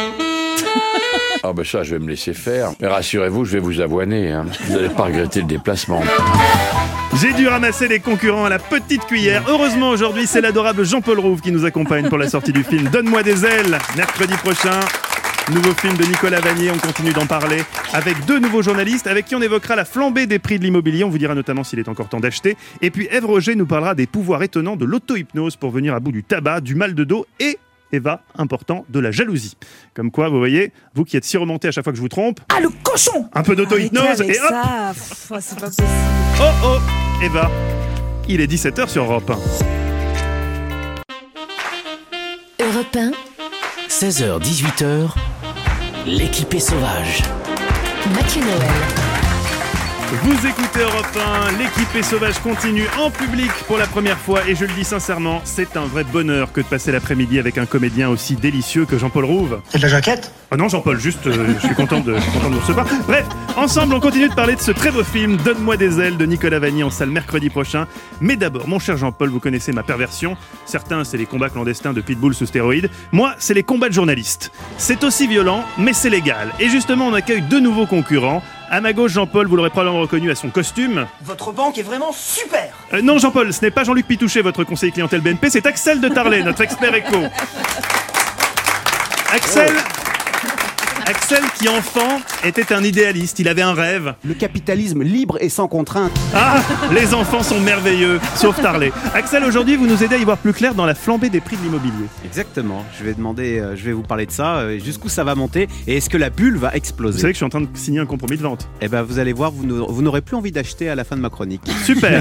Ah ben ça, je vais me laisser faire. Mais rassurez-vous, je vais vous avoiner. Hein. Vous n'allez pas regretter le déplacement. J'ai dû ramasser les concurrents à la petite cuillère. Heureusement, aujourd'hui, c'est l'adorable Jean-Paul Rouve qui nous accompagne pour la sortie du film Donne-moi des ailes, mercredi prochain. Nouveau film de Nicolas Vanier, on continue d'en parler avec deux nouveaux journalistes avec qui on évoquera la flambée des prix de l'immobilier. On vous dira notamment s'il est encore temps d'acheter. Et puis Ève Roger nous parlera des pouvoirs étonnants de l'auto-hypnose pour venir à bout du tabac, du mal de dos et... Eva, important, de la jalousie. Comme quoi, vous voyez, vous qui êtes si remonté à chaque fois que je vous trompe... Ah, le cochon! Un peu d'auto-hypnose et hop ça. Pff, c'est pas possible. Oh oh Eva, il est dix-sept heures sur Europe un. Europe un, seize heures dix-huit heures, l'équipée sauvage. Mathieu Noël. Vous écoutez Europe un, l'équipée sauvage continue en public pour la première fois et je le dis sincèrement, c'est un vrai bonheur que de passer l'après-midi avec un comédien aussi délicieux que Jean-Paul Rouve. C'est de la jaquette? Oh non Jean-Paul, juste euh, je suis content de, je suis content de vous recevoir. Bref, ensemble on continue de parler de ce très beau film Donne-moi des ailes de Nicolas Vanier en salle mercredi prochain. Mais d'abord, mon cher Jean-Paul, vous connaissez ma perversion. Certains c'est les combats clandestins de pitbull sous stéroïdes. Moi c'est les combats de journalistes. C'est aussi violent mais c'est légal. Et justement on accueille deux nouveaux concurrents. À ma gauche, Jean-Paul, vous l'aurez probablement reconnu à son costume. Votre banque est vraiment super. Euh, non, Jean-Paul, ce n'est pas Jean-Luc Pitouchet, votre conseiller clientèle B N P, c'est Axel de Tarlet, notre expert éco. Axel... Axel, qui enfant était un idéaliste, il avait un rêve. Le capitalisme libre et sans contrainte. Ah, les enfants sont merveilleux, sauf Tarlet. Axel, aujourd'hui, vous nous aidez à y voir plus clair dans la flambée des prix de l'immobilier. Exactement, je vais demander, euh, je vais vous parler de ça, euh, jusqu'où ça va monter et est-ce que la bulle va exploser. Vous savez que je suis en train de signer un compromis de vente. Eh ben, vous allez voir, vous, n'aurez, vous n'aurez plus envie d'acheter à la fin de ma chronique. Super.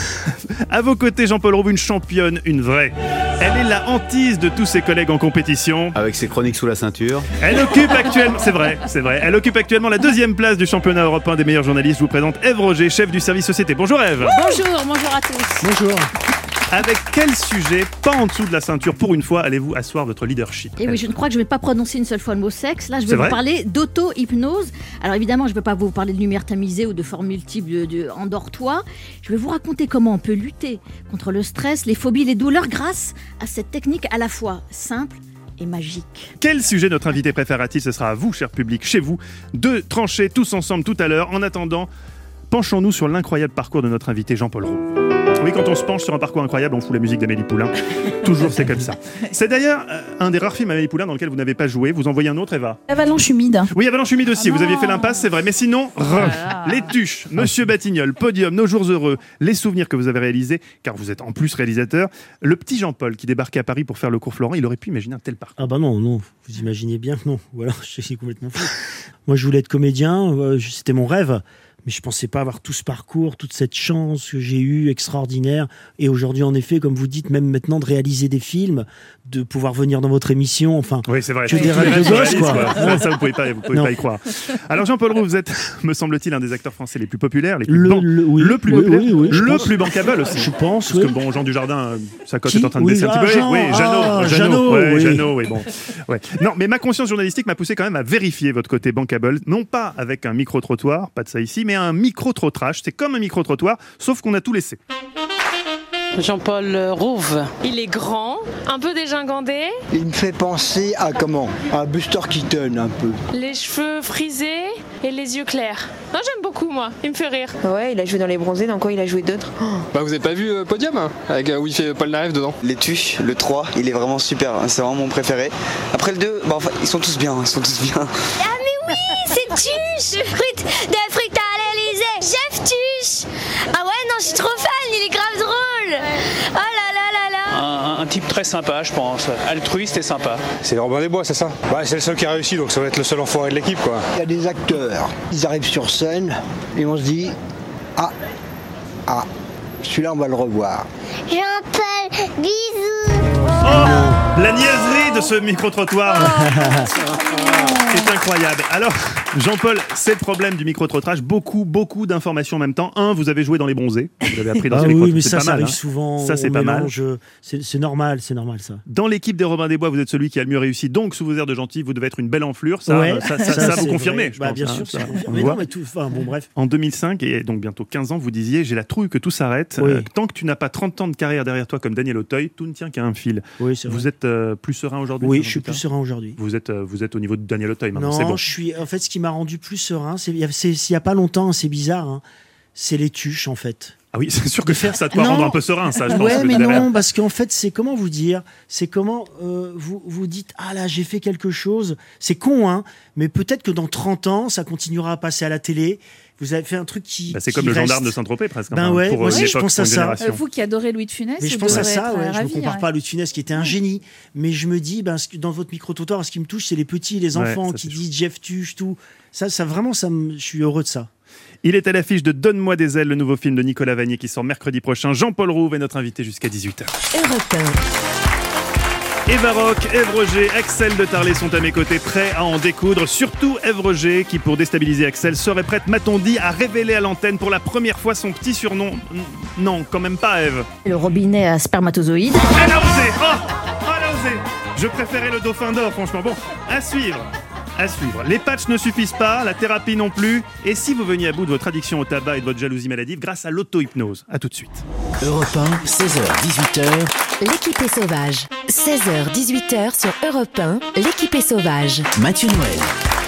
À vos côtés, Jean-Paul Rouve, une championne, une vraie. Elle est la hantise de tous ses collègues en compétition. Avec ses chroniques sous la ceinture. Elle occupe actuellement, c'est vrai, c'est vrai. Elle occupe actuellement la deuxième place du championnat européen des meilleurs journalistes. Je vous présente Ève Roger, chef du service société. Bonjour Ève. Bonjour, bonjour à tous. Bonjour. Avec quel sujet, pas en dessous de la ceinture, pour une fois, allez-vous asseoir votre leadership? Et oui, je ne crois que je ne vais pas prononcer une seule fois le mot sexe. Là, je C'est vais vrai vous parler d'auto-hypnose. Alors évidemment, je ne vais pas vous parler de lumière tamisée ou de formules type de, de endors-toi. Je vais vous raconter comment on peut lutter contre le stress, les phobies, les douleurs grâce à cette technique à la fois simple et magique. Quel sujet notre invité préférera-t-il? Ce sera à vous, cher public, chez vous, de trancher tous ensemble tout à l'heure. En attendant, penchons-nous sur l'incroyable parcours de notre invité Jean-Paul Rouve. Oui, quand on se penche sur un parcours incroyable, on fout la musique d'Amélie Poulain. Toujours, c'est comme ça. C'est d'ailleurs euh, un des rares films Amélie Poulain dans lequel vous n'avez pas joué. Vous en voyez un autre, Eva? Avalanche humide. Oui, Avalanche humide aussi. Ah vous aviez fait l'impasse, c'est vrai. Mais sinon, Oh là là. Les Tuches, Monsieur Batignolles, Podium, Nos jours heureux, les souvenirs que vous avez réalisés, car vous êtes en plus réalisateur. Le petit Jean-Paul qui débarquait à Paris pour faire le cours Florent, il aurait pu imaginer un tel parcours. Ah bah non, non, vous imaginez bien que non. Ou alors, je suis complètement fou. Moi, je voulais être comédien, euh, c'était mon rêve. Mais je ne pensais pas avoir tout ce parcours, toute cette chance que j'ai eue, extraordinaire. Et aujourd'hui, en effet, comme vous dites, même maintenant, de réaliser des films, de pouvoir venir dans votre émission, enfin... Oui, c'est vrai. Que des rêves de gosse, quoi. Ça, ça, vous ne pouvez pas, vous pouvez pas y croire. Alors, Jean-Paul Rouve, vous êtes, me semble-t-il, un des acteurs français les plus populaires, les plus Le, ban- le, oui, le plus oui, populaire, oui, oui, je le pense. plus bankable aussi. Je pense, Parce oui. que, bon, Jean Dujardin, euh, sa cote Qui est en train de Oui, baisser un ah, petit peu. Jean, oui, Jeannot, ah, Jeannot, Jeannot, ouais, oui. Jeannot, oui, bon. Ouais. Non, mais ma conscience journalistique m'a poussé quand même à vérifier votre côté bankable, non pas avec un micro-trottoir, pas de ça ici, mais un micro-trottrage. C'est comme un micro-trottoir, sauf qu'on a tout laissé. Jean-Paul Rouve. Il est grand, un peu dégingandé, Il me fait penser à comment À Buster Keaton un peu. les cheveux frisés et les yeux clairs. Non, j'aime beaucoup moi, il me fait rire. Ouais, il a joué dans Les Bronzés, dans quoi il a joué d'autres? Bah vous avez pas vu euh, Podium hein, avec euh, où il fait Paul Naref dedans? Les Tuches, le trois, il est vraiment super, hein, c'est vraiment mon préféré. Après le deux, bah enfin, ils sont tous bien, ils sont tous bien. Ah mais oui, c'est Tuche. Frites, des frites à l'Elysée. Chef Tuche. Ah ouais, non, je suis trop fan, il est grave drôle. Oh là là là là. Un, un type très sympa, je pense. Altruiste et sympa. C'est le Robin des Bois, c'est ça? Bah c'est le seul qui a réussi, donc ça va être le seul enfoiré de l'équipe quoi. Il y a des acteurs, ils arrivent sur scène et on se dit ah, ah, celui-là on va le revoir. Jean-Paul, bisous. Oh, la niaiserie de ce micro-trottoir. C'est incroyable. Alors, Jean-Paul, c'est le problème du micro-trottrage. Beaucoup, beaucoup d'informations en même temps. Un, vous avez joué dans Les Bronzés. Vous avez appris dans Ah les oui, mais c'est ça, pas ça mal, arrive hein. souvent. Ça, c'est au pas mal. mélange. C'est c'est normal, c'est normal ça. Dans l'équipe des Robins des Bois, vous êtes celui qui a le mieux réussi. Donc, sous vos airs de gentil, vous devez être une belle enflure. Ça, Ouais, ça, ça, ça, ça, vous c'est confirmez, vrai. je Bah, pense, bien hein, sûr, ça, c'est on confirmé. voit. Non, mais tout, enfin, bon, bref. En deux mille cinq, et donc bientôt quinze ans, vous disiez « J'ai la trouille que tout s'arrête. Oui. Euh, tant que tu n'as pas trente ans de carrière derrière toi comme Daniel Auteuil, tout ne tient qu'à un fil. Oui, » c'est Vous vrai. êtes euh, plus serein aujourd'hui? Oui, en je suis tout cas plus serein aujourd'hui. Vous êtes, euh, vous êtes au niveau de Daniel Auteuil maintenant, Non, c'est bon. je suis. En fait, ce qui m'a rendu plus serein, c'est il y a- c'est- s'il y a pas longtemps, c'est bizarre. Hein, c'est les Tuches en fait. Ah oui, c'est sûr que faire ça doit Non. rendre un peu serein, ça, je pense. Ouais, que mais derrière. non, parce qu'en fait, c'est comment vous dire, c'est comment euh, vous vous dites ah là j'ai fait quelque chose, c'est con hein, mais peut-être que dans trente ans ça continuera à passer à la télé. Vous avez fait un truc qui. Bah, c'est qui comme le reste. gendarme de Saint-Tropez presque. Ben enfin, ouais, pour moi euh, aussi, une je époque, pense pour à une ça. génération. Euh, Vous qui adorez Louis de Funès, Mais je vous pense à devrez ça, être, ouais. euh, Je ne ravis, compare ouais. pas à Louis de Funès qui était un génie, mais je me dis, ben, ce que- dans votre micro-trottoir, ce qui me touche, c'est les petits, les Ouais, enfants ça, qui c'est disent Jeff Tuche, tout. Ça, ça vraiment, ça me- je suis heureux de ça. Il est à l'affiche de Donne-moi des ailes, le nouveau film de Nicolas Vanier qui sort mercredi prochain. Jean-Paul Rouve est notre invité jusqu'à dix-huit heures. Europe un. Eva Rock, Ève Roger, Axel de Tarlet sont à mes côtés, prêts à en découdre. Surtout Ève Roger, qui pour déstabiliser Axel serait prête, m'a-t-on dit, à révéler à l'antenne pour la première fois son petit surnom. Non, quand même pas Ève. Le robinet à spermatozoïdes. Elle a osé. Oh, oh, elle a osé. Je préférais le dauphin d'or, franchement. Bon, à suivre. À suivre. Les patchs ne suffisent pas, la thérapie non plus. Et si vous veniez à bout de votre addiction au tabac et de votre jalousie maladive grâce à l'auto-hypnose. À tout de suite. Europe un, seize heures dix-huit heures. L'équipe est sauvage. seize heures dix-huit heures sur Europe un. L'équipe est sauvage. Mathieu Noël.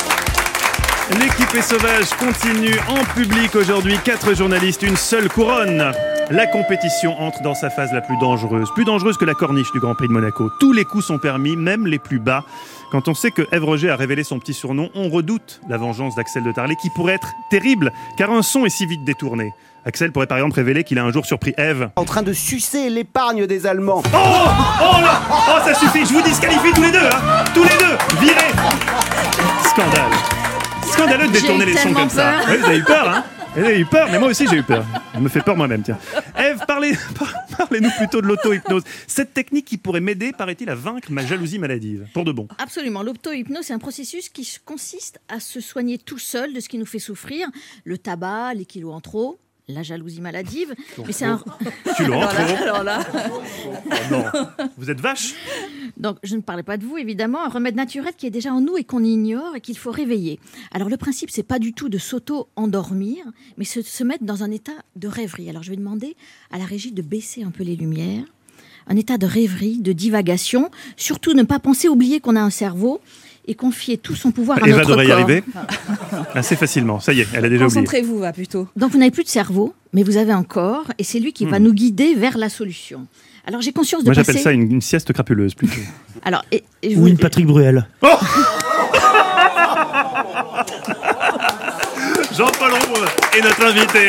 L'équipe est sauvage continue en public aujourd'hui. Quatre journalistes, une seule couronne. La compétition entre dans sa phase la plus dangereuse. Plus dangereuse que la corniche du Grand Prix de Monaco. Tous les coups sont permis, même les plus bas. Quand on sait que Ève Roger a révélé son petit surnom, on redoute la vengeance d'Axel de Tarlet qui pourrait être terrible, car un son est si vite détourné. Axel pourrait par exemple révéler qu'il a un jour surpris Ève en train de sucer l'épargne des Allemands. Oh, oh là, oh ça suffit, je vous disqualifie tous les deux, hein, tous les deux, virez. Scandale. Scandaleux de détourner J'ai les sons tellement comme ça. peur. Ouais, vous avez eu peur, hein? Vous avez eu peur, mais moi aussi j'ai eu peur. Elle me fait peur moi-même, tiens. Ève, parlez, parlez-nous plutôt de l'auto-hypnose. Cette technique qui pourrait m'aider, paraît-il, à vaincre ma jalousie maladive. Pour de bon. Absolument. L'auto-hypnose, c'est un processus qui consiste à se soigner tout seul de ce qui nous fait souffrir. Le tabac, les kilos en trop, la jalousie maladive. Mais c'est un... Tu le rentres, alors là, Laurent alors là. Oh non, vous êtes vache. Donc, je ne parlais pas de vous, évidemment. Un remède naturel qui est déjà en nous et qu'on ignore et qu'il faut réveiller. Alors, le principe, c'est pas du tout de s'auto-endormir, mais se, se mettre dans un état de rêverie. Alors, je vais demander à la régie de baisser un peu les lumières. Un état de rêverie, de divagation. Surtout, ne pas penser, oublier qu'on a un cerveau et confier tout son pouvoir à Eva notre devrait y corps. arriver assez facilement. Ça y est, elle a déjà oublié. Concentrez-vous, va plutôt. Donc, vous n'avez plus de cerveau, mais vous avez un corps et c'est lui qui va Hmm. nous guider vers la solution. Alors, j'ai conscience de Moi passer... j'appelle ça une, une sieste crapuleuse plutôt. Alors, et, et Ou vous- une Patrick Bruel. Jean-Paul Rouve est notre invité.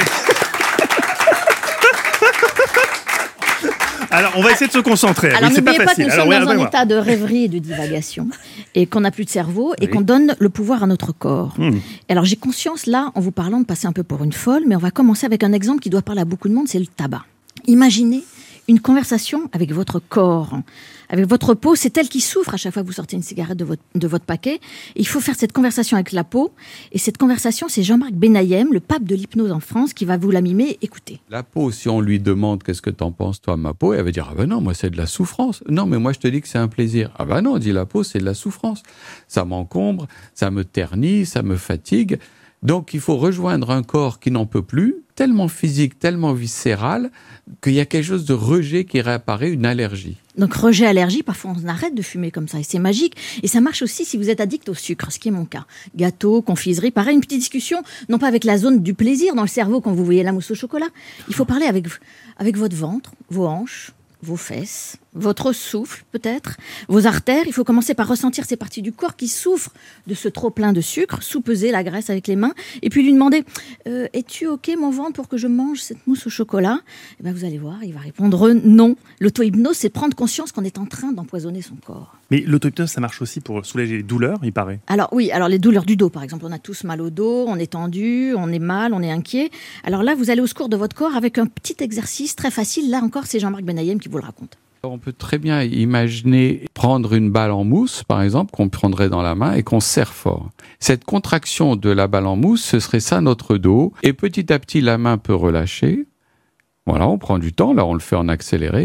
Alors, on va essayer de se concentrer. Alors oui, c'est pas n'oubliez pas, que facile. nous Alors, sommes oui, dans un allez voir. état de rêverie et de divagation et qu'on n'a plus de cerveau et Oui. qu'on donne le pouvoir à notre corps. Hmm. Et alors j'ai conscience là, en vous parlant, de passer un peu pour une folle, mais on va commencer avec un exemple qui doit parler à beaucoup de monde, c'est le tabac. Imaginez une conversation avec votre corps, avec votre peau, c'est elle qui souffre à chaque fois que vous sortez une cigarette de votre, de votre paquet. Et il faut faire cette conversation avec la peau. Et cette conversation, c'est Jean-Marc Benayem, le pape de l'hypnose en France, qui va vous la mimer. Écoutez. La peau, si on lui demande qu'est-ce que t'en penses, toi, ma peau, elle va dire ah ben non, moi c'est de la souffrance. Non, mais moi je te dis que c'est un plaisir. Ah ben non, dit la peau, c'est de la souffrance. Ça m'encombre, ça me ternit, ça me fatigue. Donc il faut rejoindre un corps qui n'en peut plus, tellement physique, tellement viscéral, qu'il y a quelque chose de rejet qui réapparaît, une allergie. Donc rejet, allergie, parfois on arrête de fumer comme ça et c'est magique. Et ça marche aussi si vous êtes addict au sucre, ce qui est mon cas. Gâteau, confiserie, pareil, une petite discussion, non pas avec la zone du plaisir dans le cerveau quand vous voyez la mousse au chocolat. Il faut parler avec, avec votre ventre, vos hanches, vos fesses, votre souffle peut-être, vos artères. Il faut commencer par ressentir ces parties du corps qui souffrent de ce trop plein de sucre, sous-peser la graisse avec les mains et puis lui demander euh, « Es-tu OK mon ventre pour que je mange cette mousse au chocolat ?» Et ben vous allez voir, il va répondre non. L'auto-hypnose, c'est prendre conscience qu'on est en train d'empoisonner son corps. Mais l'auto-hypnose, ça marche aussi pour soulager les douleurs, il paraît. Alors oui, alors les douleurs du dos par exemple, on a tous mal au dos, on est tendu, on est mal, on est inquiet. Alors là, vous allez au secours de votre corps avec un petit exercice très facile. Là encore, c'est Jean-Marc Benayem qui vous le raconte. On peut très bien imaginer prendre une balle en mousse, par exemple, qu'on prendrait dans la main et qu'on serre fort. Cette contraction de la balle en mousse, ce serait ça notre dos. Et petit à petit, la main peut relâcher. Voilà, on prend du temps, là on le fait en accéléré.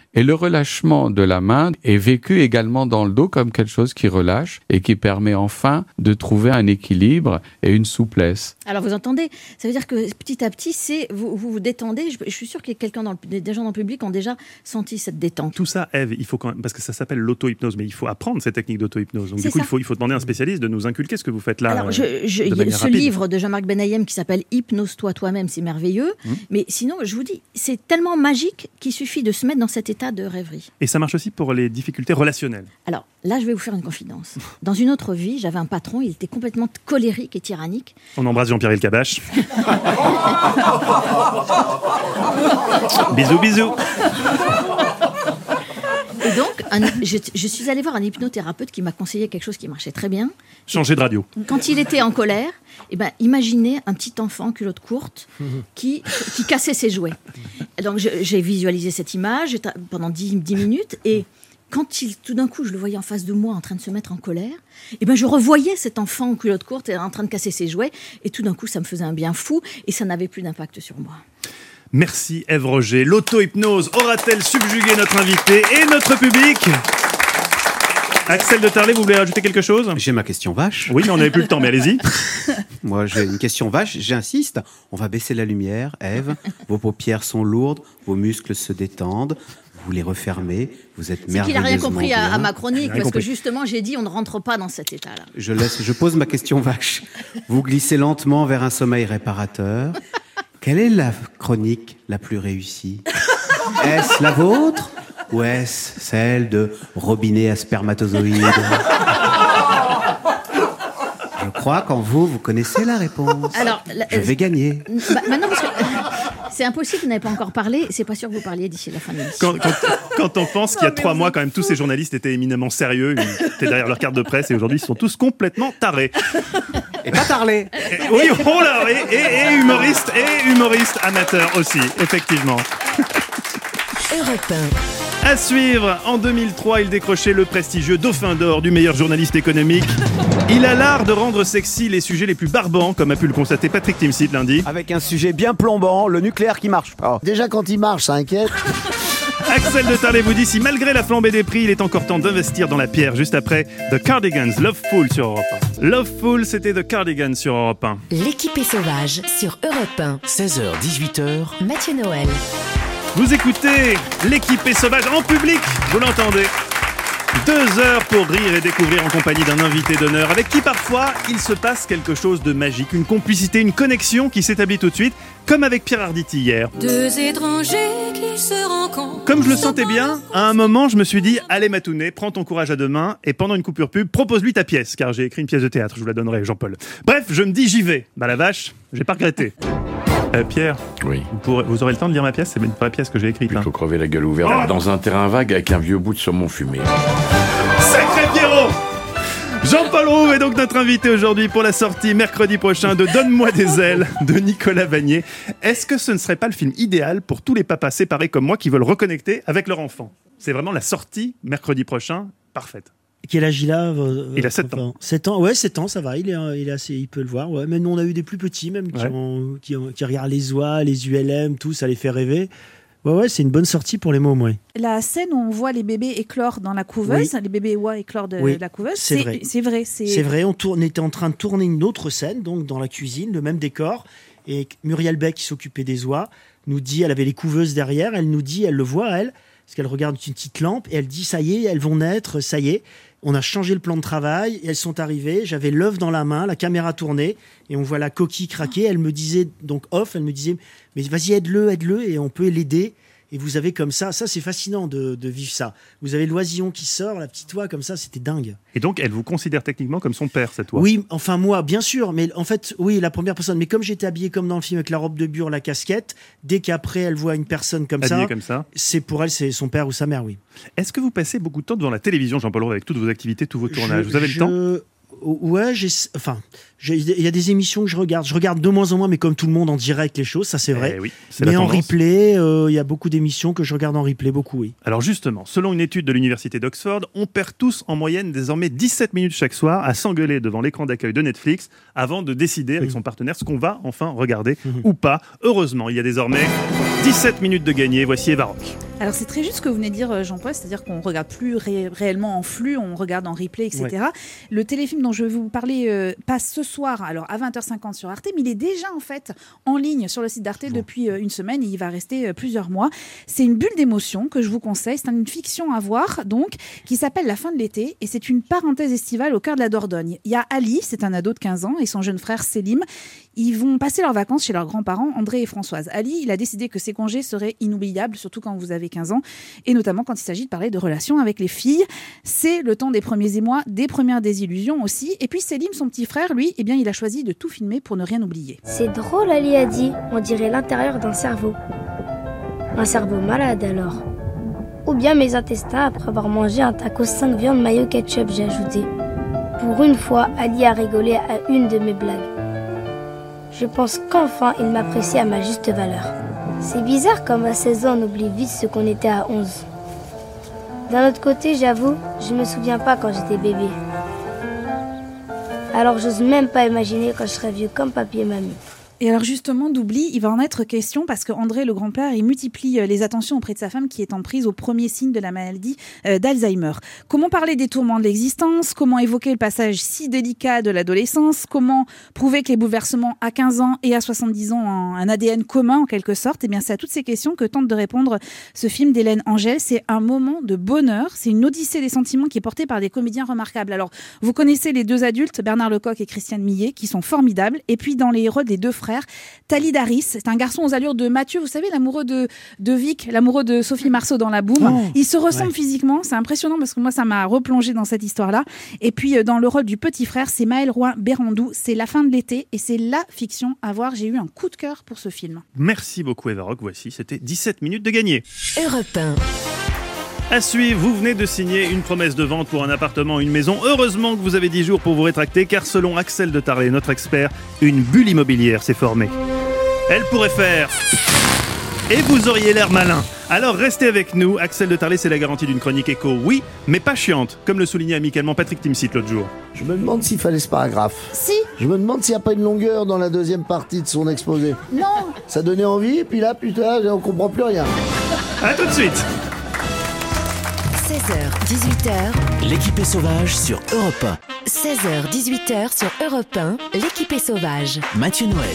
Et le relâchement de la main est vécu également dans le dos comme quelque chose qui relâche et qui permet enfin de trouver un équilibre et une souplesse. Alors vous entendez, ça veut dire que petit à petit, c'est vous vous, vous détendez. Je, je suis sûre que quelqu'un dans le, des gens dans le public ont déjà senti cette détente. Tout ça, Ève, il faut quand même, parce que ça s'appelle l'auto-hypnose, mais il faut apprendre ces techniques d'auto-hypnose. Donc C'est du coup, ça. il faut, il faut demander à un spécialiste de nous inculquer ce que vous faites là. Alors, je, je, euh, de il y a manière ce rapide. livre de Jean-Marc Benayem qui s'appelle Hypnose-toi toi-même, c'est merveilleux. Mmh. Mais sinon, je vous dis, c'est tellement magique qu'il suffit de se mettre dans cet état de rêverie. Et ça marche aussi pour les difficultés relationnelles. Alors là, je vais vous faire une confidence. Dans une autre vie, j'avais un patron, il était complètement colérique et tyrannique. On embrasse Jean-Pierre Elkabbach. Bisous, bisous. Et donc, un- je, je suis allée voir un hypnothérapeute qui m'a conseillé quelque chose qui marchait très bien. Changer de radio. Quand il était en colère, eh ben, imaginez un petit enfant culotte courte qui, qui cassait ses jouets. Et donc je- j'ai visualisé cette image j'étais- pendant dix minutes et quand il, tout d'un coup je le voyais en face de moi en train de se mettre en colère, eh ben, je revoyais cet enfant en culotte courte en train de casser ses jouets et tout d'un coup ça me faisait un bien fou et ça n'avait plus d'impact sur moi. Merci Ève Roger. L'auto-hypnose aura-t-elle subjugué notre invité et notre public ? Axel de Tarlet, vous voulez rajouter quelque chose ? J'ai ma question vache. Oui, mais on n'avait plus le temps, mais allez-y. Moi, j'ai une question vache, j'insiste. On va baisser la lumière, Ève. Vos paupières sont lourdes, vos muscles se détendent. Vous les refermez, vous êtes C'est qu'il merveilleusement n'a rien compris à, bien. à ma chronique, Rien parce compris. que justement, j'ai dit on ne rentre pas dans cet état-là. Je, laisse, je pose ma question vache. Vous glissez lentement vers un sommeil réparateur. Quelle est la chronique la plus réussie ? Est-ce la vôtre ou est-ce celle de robinet à spermatozoïdes ? Je crois qu'en vous, vous connaissez la réponse. Alors, la- Je vais gagner. Bah, bah non, parce que c'est impossible, vous n'avez pas encore parlé, c'est pas sûr que vous parliez d'ici la fin de l'émission. Quand, quand- quand on pense qu'il y a trois mois, quand même, tous ces journalistes étaient éminemment sérieux, ils étaient derrière leur carte de presse, et aujourd'hui, ils sont tous complètement tarés. Et pas tarlés. Et- Oui, oh là, et, et, et humoristes, et humoristes amateurs aussi, effectivement. Europe un. À suivre, en deux mille trois, il décrochait le prestigieux Dauphin d'or du meilleur journaliste économique. Il a l'art de rendre sexy les sujets les plus barbants, comme a pu le constater Patrick Timsit lundi. Avec un sujet bien plombant, le nucléaire qui marche pas. Déjà quand il marche, ça inquiète. Axel de Tarlet vous dit si malgré la flambée des prix, il est encore temps d'investir dans la pierre juste après The Cardigans, Loveful sur Europe un. Loveful, c'était The Cardigans sur Europe un. L'équipée sauvage sur Europe un. seize heures, dix-huit heures. Mathieu Noël. Vous écoutez l'équipée sauvage en public, vous l'entendez. Deux heures pour rire et découvrir en compagnie d'un invité d'honneur avec qui parfois il se passe quelque chose de magique, une complicité, une connexion qui s'établit tout de suite, comme avec Pierre Arditi hier. Deux étrangers qui se rencontrent. Comme je le sentais bien, à un moment je me suis dit allez Matounet, prends ton courage à deux mains et pendant une coupure pub, propose-lui ta pièce, car j'ai écrit une pièce de théâtre, je vous la donnerai Jean-Paul. Bref, je me dis j'y vais. Bah la vache, j'ai pas regretté. Euh, Pierre, oui. vous, pourrez- vous aurez le temps de lire ma pièce, c'est une vraie pièce que j'ai écrite. Plutôt crever la gueule ouverte Oh dans un terrain vague avec un vieux bout de saumon fumé. Sacré Pierrot! Jean-Paul Rouve est donc notre invité aujourd'hui pour la sortie mercredi prochain de Donne-moi des ailes de Nicolas Vanier. Est-ce que ce ne serait pas le film idéal pour tous les papas séparés comme moi qui veulent reconnecter avec leur enfant ? C'est vraiment la sortie mercredi prochain parfaite. Quel âge il a euh, Il a sept ans. sept ans, ouais, sept ans, ça va, il est, euh, il est assez, il peut le voir. Ouais. Mais nous, on a eu des plus petits même qui, Ouais. ont- qui, ont- qui regardent les oies, les U L M, tout, ça les fait rêver. Ouais, ouais, c'est une bonne sortie pour les mômes, ouais. La scène où on voit les bébés éclore dans la couveuse, les bébés oies éclore de Oui, la couveuse, c'est vrai. C'est vrai. C'est C'est vrai, on, tourne, on était en train de tourner une autre scène, donc dans la cuisine, le même décor. Et Muriel Beck, qui s'occupait des oies, nous dit, elle avait les couveuses derrière, elle nous dit, elle le voit, elle, parce qu'elle regarde une petite lampe, et elle dit, ça y est, elles vont naître, ça y est. On a changé le plan de travail, et elles sont arrivées, j'avais l'œuf dans la main, la caméra tournée, et on voit la coquille craquer. Elle me disait, donc off, elle me disait, mais vas-y, aide-le, aide-le, et on peut l'aider. Et vous avez comme ça, ça c'est fascinant de, de vivre ça. Vous avez l'oisillon qui sort, la petite oie comme ça, c'était dingue. Et donc, elle vous considère techniquement comme son père, cette oie ? Oui, enfin moi, bien sûr, mais en fait, oui, la première personne. Mais comme j'étais habillé comme dans le film avec la robe de bure, la casquette, dès qu'après elle voit une personne comme Habillée ça, comme ça. c'est pour elle, c'est son père ou sa mère, oui. Est-ce que vous passez beaucoup de temps devant la télévision, Jean-Paul Rouve, avec toutes vos activités, tous vos tournages ? Je- Vous avez le je- temps ? Ouais, j'ai, enfin, Il y a des émissions que je regarde. Je regarde de moins en moins, mais comme tout le monde, en direct les choses, ça c'est vrai. Eh oui, c'est mais la en tendance. replay, euh, il y a beaucoup d'émissions que je regarde en replay, beaucoup, oui. Alors justement, selon une étude de l'université d'Oxford, on perd tous en moyenne désormais dix-sept minutes chaque soir à s'engueuler devant l'écran d'accueil de Netflix avant de décider avec son partenaire ce qu'on va enfin regarder ou pas. Heureusement, il y a désormais dix-sept minutes de gagné. Voici Eva Rock. Alors c'est très juste ce que vous venez de dire, Jean-Paul, c'est-à-dire qu'on ne regarde plus ré- réellement en flux, on regarde en replay, et cetera. Ouais. Le téléfilm dont je vais vous parler euh, passe ce soir, alors à vingt heures cinquante sur Arte, mais il est déjà en fait en ligne sur le site d'Arte bon. depuis euh, une semaine et il va rester euh, plusieurs mois. C'est une bulle d'émotion que je vous conseille, c'est une fiction à voir donc qui s'appelle La fin de l'été et c'est une parenthèse estivale au cœur de la Dordogne. Il y a Ali, c'est un ado de quinze ans et son jeune frère Selim. Ils vont passer leurs vacances chez leurs grands-parents André et Françoise. Ali, il a décidé que ses congés seraient inoubliables, surtout quand vous avez quinze ans, et notamment quand il s'agit de parler de relations avec les filles. C'est le temps des premiers émois, des premières désillusions aussi. Et puis Selim, son petit frère, lui, eh bien, il a choisi de tout filmer pour ne rien oublier. C'est drôle, Ali a dit. On dirait l'intérieur d'un cerveau. Un cerveau malade alors. Ou bien mes intestins après avoir mangé un taco cinq viandes mayo ketchup, j'ai ajouté. Pour une fois, Ali a rigolé à une de mes blagues. Je pense qu'enfin, il m'apprécie à ma juste valeur. C'est bizarre comme à seize ans, on oublie vite ce qu'on était à onze. D'un autre côté, j'avoue, je me souviens pas quand j'étais bébé. Alors j'ose même pas imaginer quand je serai vieux comme papy et mamie. Et alors justement, d'oubli, il va en être question parce que André, le grand-père, il multiplie les attentions auprès de sa femme qui est en prise au premier signe de la maladie euh, d'Alzheimer. Comment parler des tourments de l'existence? Comment évoquer le passage si délicat de l'adolescence? Comment prouver que les bouleversements à quinze ans et à soixante-dix ans ont un A D N commun en quelque sorte? Eh bien, c'est à toutes ces questions que tente de répondre ce film d'Hélène Angel. C'est un moment de bonheur, c'est une odyssée des sentiments qui est portée par des comédiens remarquables. Alors, vous connaissez les deux adultes, Bernard Lecoq et Christiane Millet, qui sont formidables. Et puis, dans les rôles des deux frères, Tali Daris, c'est un garçon aux allures de Mathieu, vous savez, l'amoureux de, de Vic, l'amoureux de Sophie Marceau dans La Boum. Oh, ils se ressemblent ouais. physiquement, c'est impressionnant parce que moi ça m'a replongé dans cette histoire-là. Et puis dans le rôle du petit frère, c'est Maël Roy-Bérandou, c'est La fin de l'été et c'est la fiction à voir. J'ai eu un coup de cœur pour ce film. Merci beaucoup Eva Rock, voici, c'était dix-sept minutes de gagné. Europe un. À suivre, vous venez de signer une promesse de vente pour un appartement ou une maison. Heureusement que vous avez dix jours pour vous rétracter, car selon Axel de Tarlet, notre expert, une bulle immobilière s'est formée. Elle pourrait faire... Et vous auriez l'air malin. Alors restez avec nous. Axel de Tarlet, c'est la garantie d'une chronique éco, oui, mais pas chiante, comme le soulignait amicalement Patrick Timsit l'autre jour. Je me demande s'il fallait ce paragraphe. Si. Je me demande s'il n'y a pas une longueur dans la deuxième partie de son exposé. Non. Ça donnait envie, puis là, putain, on comprend plus rien. À tout de suite. seize heures, dix-huit heures. L'équipée sauvage sur Europe un. seize heures, dix-huit heures sur Europe un. L'équipée sauvage. Mathieu Noël.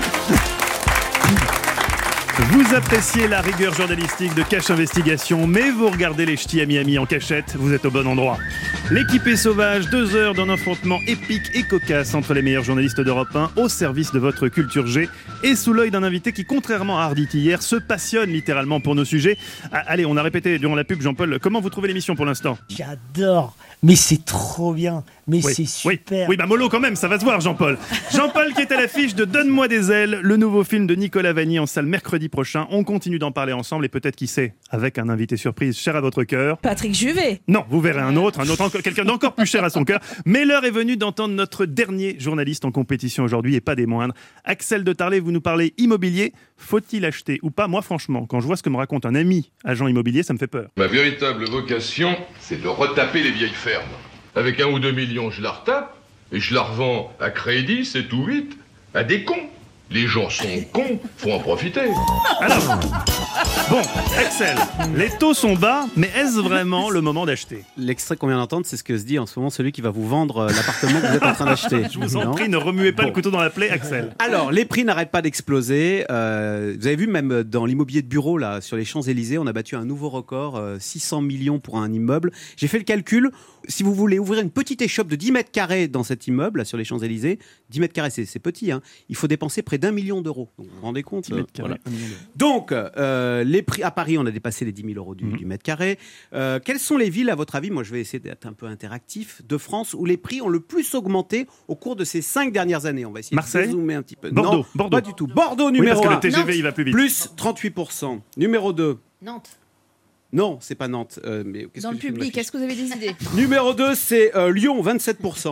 Vous appréciez la rigueur journalistique de Cache Investigation, mais vous regardez les ch'tis à Miami en cachette, vous êtes au bon endroit. L'équipée sauvage, deux heures d'un affrontement épique et cocasse entre les meilleurs journalistes d'Europe un au service de votre culture G et sous l'œil d'un invité qui, contrairement à Arditi hier, se passionne littéralement pour nos sujets. Ah, allez, on a répété durant la pub, Jean-Paul, comment vous trouvez l'émission pour l'instant? J'adore, mais c'est trop bien, mais oui, c'est super. Oui, oui, bah mollo quand même, ça va se voir Jean-Paul. Jean-Paul qui est à l'affiche de Donne-moi des ailes, le nouveau film de Nicolas Vanny en salle mercredi prochain. On continue d'en parler ensemble et peut-être, qui sait, avec un invité surprise cher à votre cœur. Patrick Juvet. Non, vous verrez un autre, un autre, encore, quelqu'un d'encore plus cher à son cœur. Mais l'heure est venue d'entendre notre dernier journaliste en compétition aujourd'hui et pas des moindres. Axel de Tarlet, vous nous parlez immobilier. Faut-il acheter ou pas? Moi, franchement, quand je vois ce que me raconte un ami agent immobilier, ça me fait peur. Ma véritable vocation, c'est de retaper les vieilles fermes. Avec un ou deux millions, je la retape et je la revends à crédit, sept ou huit, à des cons. Les gens sont cons, faut en profiter. Alors, bon, Axel, les taux sont bas, mais est-ce vraiment le moment d'acheter? L'extrait qu'on vient d'entendre, c'est ce que se dit en ce moment celui qui va vous vendre l'appartement que vous êtes en train d'acheter. Je vous en non prie, ne remuez pas bon. le couteau dans la plaie, Axel. Alors, les prix n'arrêtent pas d'exploser. Euh, vous avez vu, même dans l'immobilier de bureau, là, sur les Champs-Élysées, on a battu un nouveau record, euh, six cents millions pour un immeuble. J'ai fait le calcul. Si vous voulez ouvrir une petite échoppe de dix mètres carrés dans cet immeuble, là, sur les Champs-Élysées, dix mètres carrés, c'est, c'est petit, hein, il faut dépenser près d'un million d'euros. Donc, vous vous rendez compte dix mètres carrés, voilà. Donc, euh, les prix à Paris, on a dépassé les dix mille euros du, mmh. du mètre carré. Euh, quelles sont les villes, à votre avis, moi je vais essayer d'être un peu interactif, de France, où les prix ont le plus augmenté au cours de ces cinq dernières années? On va essayer Marseille, de zoomer un petit peu. Bordeaux, non, Bordeaux. Pas du tout. Bordeaux, numéro oui, parce un. que le T G V, il va plus vite. Plus trente-huit pour cent. Numéro deux. Nantes. Non, c'est pas Nantes. Euh, mais qu'est-ce Dans que le public, est-ce que vous avez des idées? Numéro deux, c'est euh, Lyon, vingt-sept pour cent.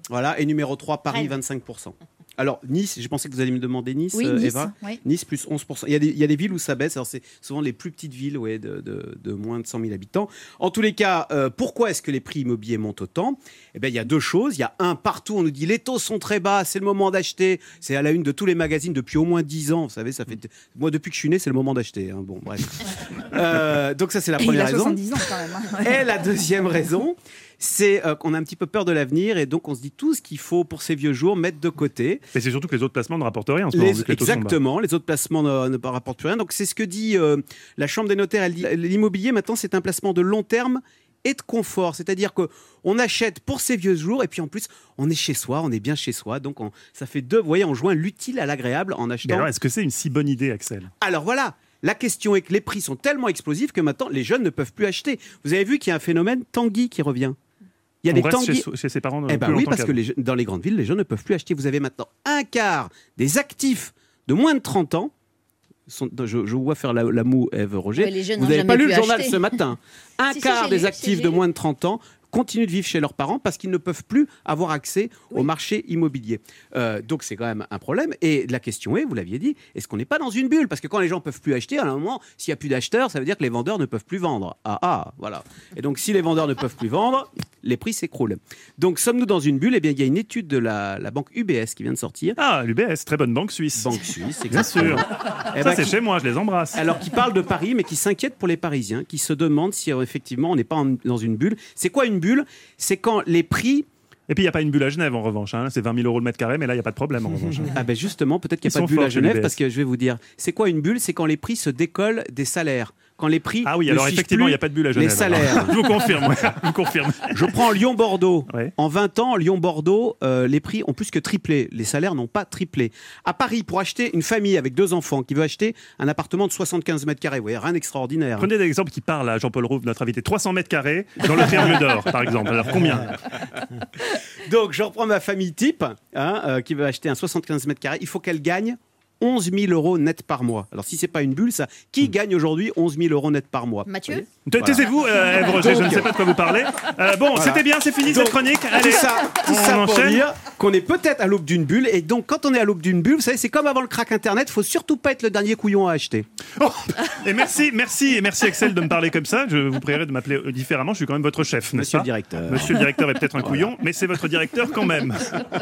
Voilà, et numéro trois, Paris, Rennes. vingt-cinq pour cent. Alors, Nice, je pensais que vous alliez me demander Nice, Oui, euh, Nice, Eva. oui. Nice, plus onze pour cent. Il y, a des, il y a des villes où ça baisse. Alors, c'est souvent les plus petites villes ouais, de, de, de moins de cent mille habitants. En tous les cas, euh, pourquoi est-ce que les prix immobiliers montent autant ? Eh bien, il y a deux choses. Il y a un, partout, on nous dit les taux sont très bas, c'est le moment d'acheter. C'est à la une de tous les magazines depuis au moins dix ans. Vous savez, ça fait. Moi, depuis que je suis né, c'est le moment d'acheter. Hein. Bon, bref. euh, donc, ça, c'est la Et première il a raison. soixante-dix ans quand même. hein. Ouais. Et la deuxième raison, c'est euh, qu'on a un petit peu peur de l'avenir et donc on se dit tout ce qu'il faut pour ces vieux jours mettre de côté. Mais c'est surtout que les autres placements ne rapportent rien en ce Les- moment. vu que les taux sont bas. exactement, les autres placements ne, ne rapportent plus rien. Donc c'est ce que dit euh, la Chambre des notaires. Elle dit l'immobilier maintenant c'est un placement de long terme et de confort, c'est-à-dire que on achète pour ces vieux jours et puis en plus on est chez soi, on est bien chez soi, donc on- ça fait deux. Vous voyez, on joint l'utile à l'agréable en Mais achetant. alors, est-ce que c'est une si bonne idée, Axel ? Alors voilà, la question est que les prix sont tellement explosifs que maintenant les jeunes ne peuvent plus acheter. Vous avez vu qu'il y a un phénomène Tanguy qui revient. Il y a On des reste Tanguy. chez, so- chez ses parents Eh plus ben oui, longtemps parce que qu'avant. les je- dans les grandes villes, les gens ne peuvent plus acheter. Vous avez maintenant un quart des actifs de moins de trente ans. Sont, je, je vous vois faire la, la moue, Ève Roger. Ouais, les jeunes vous n'ont n'avez pas jamais lu le pu journal acheter. ce matin. Un Si, si, quart j'ai des lu, actifs j'ai de lu. moins de trente ans continuent de vivre chez leurs parents parce qu'ils ne peuvent plus avoir accès au marché immobilier. Euh, donc c'est quand même un problème. Et la question est, vous l'aviez dit, est-ce qu'on n'est pas dans une bulle ? Parce que quand les gens ne peuvent plus acheter, à un moment, s'il n'y a plus d'acheteurs, ça veut dire que les vendeurs ne peuvent plus vendre. Ah ah, voilà. Et donc si les vendeurs ne peuvent plus vendre, les prix s'écroulent. Donc sommes-nous dans une bulle ? Eh bien, il y a une étude de la, la banque U B S qui vient de sortir. Ah, l'U B S, très bonne banque suisse. Banque suisse, Bien sûr. exactement. Eh Ça, ben, c'est qui- chez moi, je les embrasse. Alors, qui parle de Paris, mais qui s'inquiète pour les Parisiens, qui se demandent si euh, effectivement on n'est pas en- dans une bulle. C'est quoi une bulle ? C'est quand les prix. Et puis, il n'y a pas une bulle à Genève, en revanche. Hein. C'est vingt mille euros le mètre carré, mais là, il n'y a pas de problème, en revanche. hein. Ah ben justement, peut-être qu'il Ils n'y a pas sont de bulle à forts chez Genève, l'U B S. parce que je vais vous dire, c'est quoi une bulle ? C'est quand les prix se décollent des salaires. Quand les prix Ah oui, ne alors suivent effectivement, plus il n'y a pas de bulle à Genève. les salaires. Je vous confirme, ouais, je vous confirme. Je prends Lyon-Bordeaux. Ouais. En vingt ans, Lyon-Bordeaux, euh, les prix ont plus que triplé. Les salaires n'ont pas triplé. À Paris, pour acheter une famille avec deux enfants qui veut acheter un appartement de soixante-quinze mètres carrés, vous voyez, rien d'extraordinaire. Prenez des exemples qui parlent à Jean-Paul Rouve, notre invité. trois cents mètres carrés dans le Triangle d'Or, par exemple. Alors, combien ? Donc, je reprends ma famille type hein, euh, qui veut acheter un soixante-quinze mètres carrés. Il faut qu'elle gagne onze mille euros net par mois. Alors, si c'est pas une bulle, ça, qui gagne aujourd'hui onze mille euros net par mois ? Mathieu ? Voilà. Taisez-vous, euh, Ève Roger, je ne Donc- sais pas de quoi vous parlez. Euh, bon, Voilà. c'était bien, c'est fini cette Donc, chronique. Tout Allez, ça, tout on ça pour enchaîne. dire qu'on est peut-être à l'aube d'une bulle. Et donc, quand on est à l'aube d'une bulle, vous savez, c'est comme avant le crack Internet. Il faut surtout pas être le dernier couillon à acheter. Oh, et merci, merci, et merci Axel de me parler comme ça. Je vous prierai de m'appeler euh, différemment. Je suis quand même votre chef, n'est-ce Monsieur pas le directeur. Monsieur le directeur est peut-être un couillon, mais c'est votre directeur quand même.